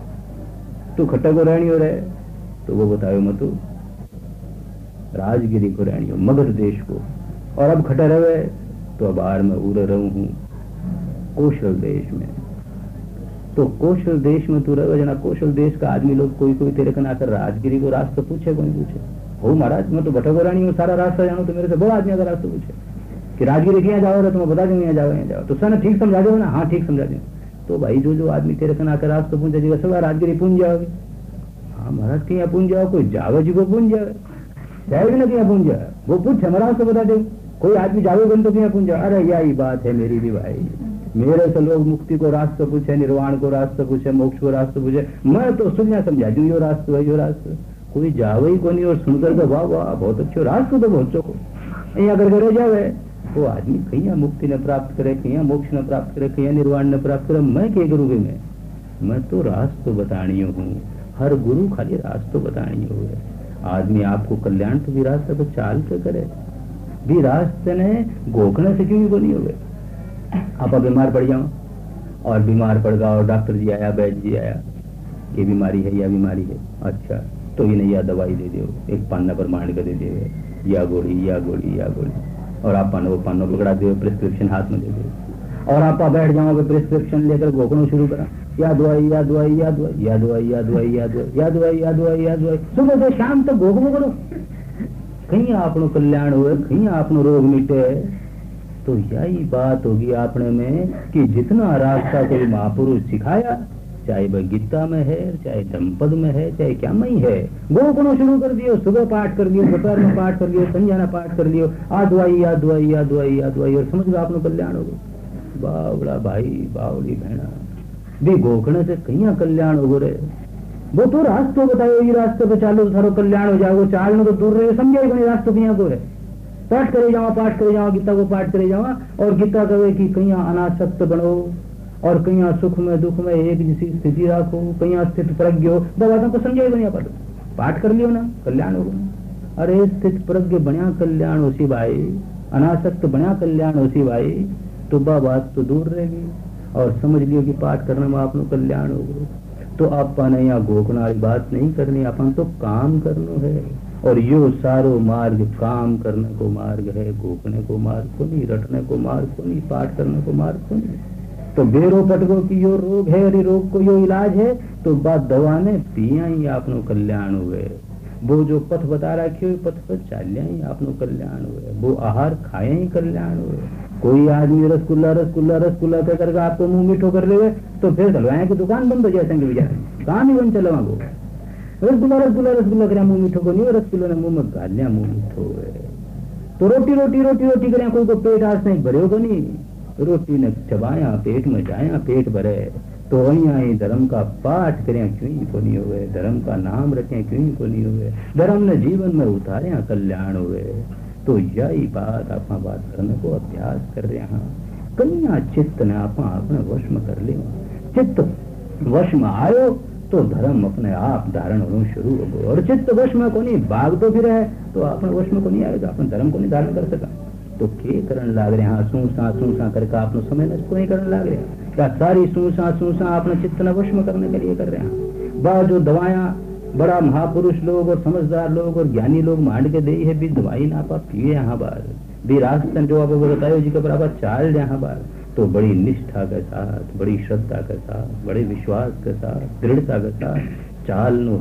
तू खट्टा को रहनी हो रहे, तो वो बतायो मत राजगिरी को रहनी हो, मगध देश को, और अब खटा रहे तो अब बाहर में उड़ रहूं हूं कौशल देश में। तो कौशल देश में तू रहे जना, कौशल देश का आदमी लोग कोई कोई तेरे कना कर राजगिरी को रास्ता पूछे, कोई पूछे हो महाराज मैं तो भटक रानी हूँ, सारा रास्ता जानू, तो मेरे से बहुत आदमी अगर रास्ता पूछे कि राजगिरी क्या जाओ, तो मैं बता दूंगा यहाँ जाओ यहाँ जाओ, तो सर ठीक समझा दो ना, हाँ ठीक समझा दो। तो भाई जो आदमी तेरे कना कर रास्ता पूछे जी सब राजगिरी पूंज जाओगे, हाँ महाराज के यहाँ पूंज जाओ, कोई जावे जी को पूंज जावे, जाएगी ना क्या पूंज जाए, वो पूछ हमारा रास्ता बता दे, कोई आदमी जाओगे तो क्या पूंज जाओ। अरे यही बात है मेरी भी भाई, मेरे से लोग मुक्ति को रास्ता पूछे, निर्वाण को रास्ता पूछे, मोक्ष को रास्ता पूछे, मैं तो सुनिया समझा दू यो रास्ता यो रास्ता, कोई जावे ही को नहीं, और सुनकर के वाह वाह बहुत अच्छो रास्ता तो बहुत चोखो यहाँ कर रह जावे। वो आदमी कहीं मुक्ति न प्राप्त करे, कहीं मोक्ष न प्राप्त करे, कहीं निर्वाण न प्राप्त करे, मैं क्या करूँ भी मैं तो रास्ता बतानी हूँ। हर गुरु खाली रास्ता बतानी हो। आदमी आपको कल्याण तो भी रास्ते तो चाल के करे, भी रास्ते ने गोखने से क्यों नहीं हो गए। आप बीमार पड़ जाओ और बीमार पड़ गया और डॉक्टर जी आया, वैद्य जी आया, ये बीमारी है या बीमारी है, अच्छा तो ये नहीं या दवाई दे दो, एक पन्ना पर मांड कर दे दो, या गोली या गोली या गोली, और आप पन्ना पकड़ा दो, प्रिस्क्रिप्शन हाथ में दे दो, और आप बैठ जाओगे प्रिस्क्रिप्शन लेकर गोखना शुरू करा, या दवाई या दवाई या दवाई या दवाई या दवाई या दवाई या दवाई या दवाई या दवाई, सुबह से शाम तक गोखनो करो, कहीं आपनो कल्याण हुए, कहीं आपनो रोग मिटे। तो यही बात होगी आपने में कि जितना रास्ता कोई महापुरुष सिखाया, चाहे वह गीता में है, चाहे धम्पद में है, चाहे क्या में ही है, गोखनो शुरू कर दियो, सुबह पाठ कर दियो, दोपहर में पाठ कर दियो, संध्या पाठ कर दियो, आ दवाई या दवाई या दवाई या दवाई, और समझ लो आपनो कल्याण होगा। बावड़ा भाई बावड़ी बहना भी गोखने से कहीं कल्याण हो रहे, वो तो रास्ते बताओ, ये रास्ते पे चालो सारो कल्याण हो जाओ, चालने तो दूर रहे, समझाई बने रास्ते कहीं को है, पाठ करे जाओ, गीता को पाठ करे जाओ, और गीता कहे कि कहीं अनासक्त बनो, और कहीं सुख में दुख में एक जैसी स्थिति रखो, कहीं स्थित प्रज्ञ हो, बातों को समझाई बनिया पाठ कर लियो ना कल्याण होगा। अरे स्थित प्रज्ञ बनिया कल्याण होसी भाई, अनासक्त बनिया कल्याण होसी भाई, तो बात तो दूर रहेगी, और समझ लियो कि पाठ करने में आपनो कल्याण होगा। तो आपने यहाँ गोखना वाली बात नहीं करनी, अपन तो काम करना है, और यो सारो मार्ग काम करने को मार्ग है, गोखने को मार्ग को नहीं, रटने को मार्ग को नहीं, पाठ करने को मार्ग को नहीं। तो बेरो पटको की यो रोग है, और रोग को यो इलाज है, तो बात दवा ने पिया ही आपनो कल्याण हुए। वो जो पथ बता रखे हो पथ पर चालिया ही आपनो कल्याण हुए, वो आहार खाए ही कल्याण हुए। कोई आदमी रसगुल्ला रसगुल्ला रसगुल्ला कह करके आपको मुंह मीठो कर ले, तो फिर हलवाए की दुकान बंद हो जाए, काम ही बंद चलवा वो रसगुल्ला रसगुल्ला रसगुल्ला कर मुंह मीठो को नहीं, रसगुल्ला ने मुंह में गालियां मुंह मीठो है। तो रोटी रोटी रोटी रोटी करें, कोई को पेट आज नहीं भरे को नहीं, रोटी ने चबाया पेट में जाया पेट भरे। तो वही धर्म का पाठ करें क्यों को नहीं हुए, धर्म का नाम रखें क्यों को नहीं हुए, धर्म ने जीवन में उतारे कल्याण हुए। तो यही बात आप बात करने को अभ्यास कर रहे हैं, कन्या चित्त ने आप अपने वश में कर ले, चित्त वश में आयो तो धर्म अपने आप धारण होना शुरू हो गए। और चित्त वश में को नहीं भाग तो फिर है, तो अपने वश में को नहीं आएगा, अपने धर्म को नहीं धारण कर सका। तो के करण लाग रहे हैं सूसा करके आपने समय नष्ट नहीं करने लाग रहे हैं, क्या सारी सूसा अपने चित्त न वश में करने के लिए कर रहे हैं। वह जो दवाया बड़ा महापुरुष लोग और समझदार लोग और ज्ञानी लोग मांड के दे है, भी दवाई ना आप पिए यहाँ बार भी रास्ते जो आप बतायो जी के बराबर चाल यहाँ बार, तो बड़ी निष्ठा के साथ, बड़ी श्रद्धा के साथ, बड़े विश्वास के साथ, दृढ़ता के साथ चालनु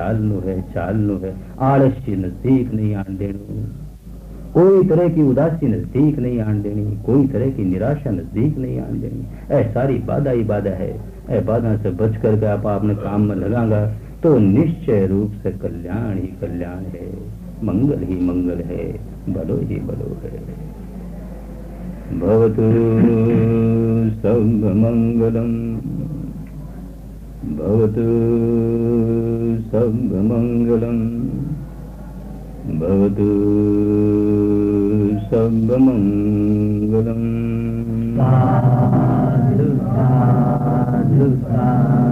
है। आलस्य नजदीक नहीं आन देनु, कोई तरह की उदासी नजदीक नहीं आन देनी, कोई तरह की निराशा नजदीक नहीं आन देनी। ऐ सारी बाधा ही बाधा है, ऐ बाधा से बच करके आप अपने काम में लगागा तो निश्चय रूप से कल्याण ही कल्याण है, मंगल ही मंगल है, भलो ही भलो है। भवतु सर्वमंगलम, भवतु सर्वमंगलम, भवतु सर्वमंगलम। साधु साधु साधु।